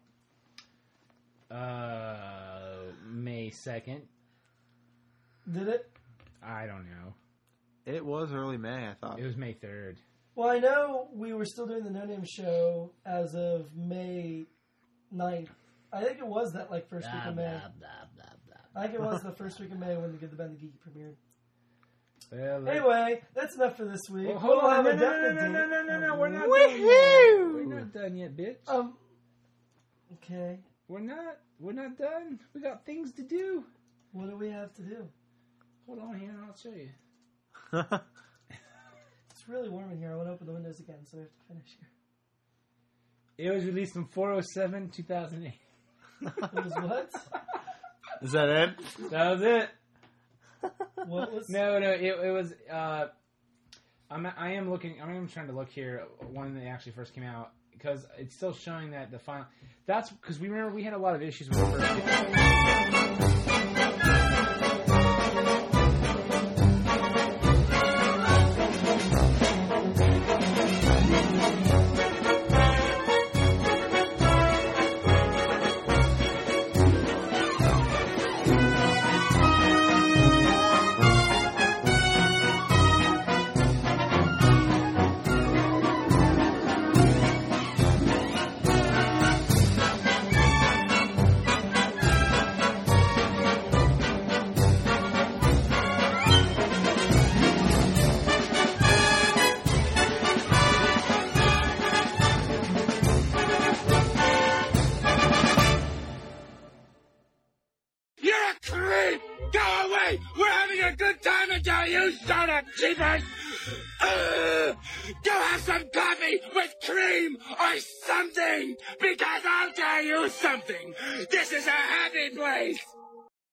May 2nd. Did it? I don't know. It was early May, I thought. It was May 3rd. Well, I know we were still doing the No Name Show as of May 9th. I think it was that first week of May. I think it was the first week of May when the Good, the Bad, the Geeky premiered. Well, anyway, that's enough for this week. Well, hold on. We'll have a No, definite date. we're not done yet. We're not done yet, bitch. Okay. We're not done. We got things to do. What do we have to do? Hold on here, I'll show you. It's really warm in here. I want to open the windows again, so we have to finish here. It was released on 4/07/2008. It was what? Is that it? That was it. What was? No. It was. I am trying to look here when they actually first came out because it's still showing that the final. That's because we remember we had a lot of issues with the first. You're a creep! Go away! We're having a good time until you start up, cheapers! Go have some coffee with cream or something! Because I'll tell you something! This is a happy place!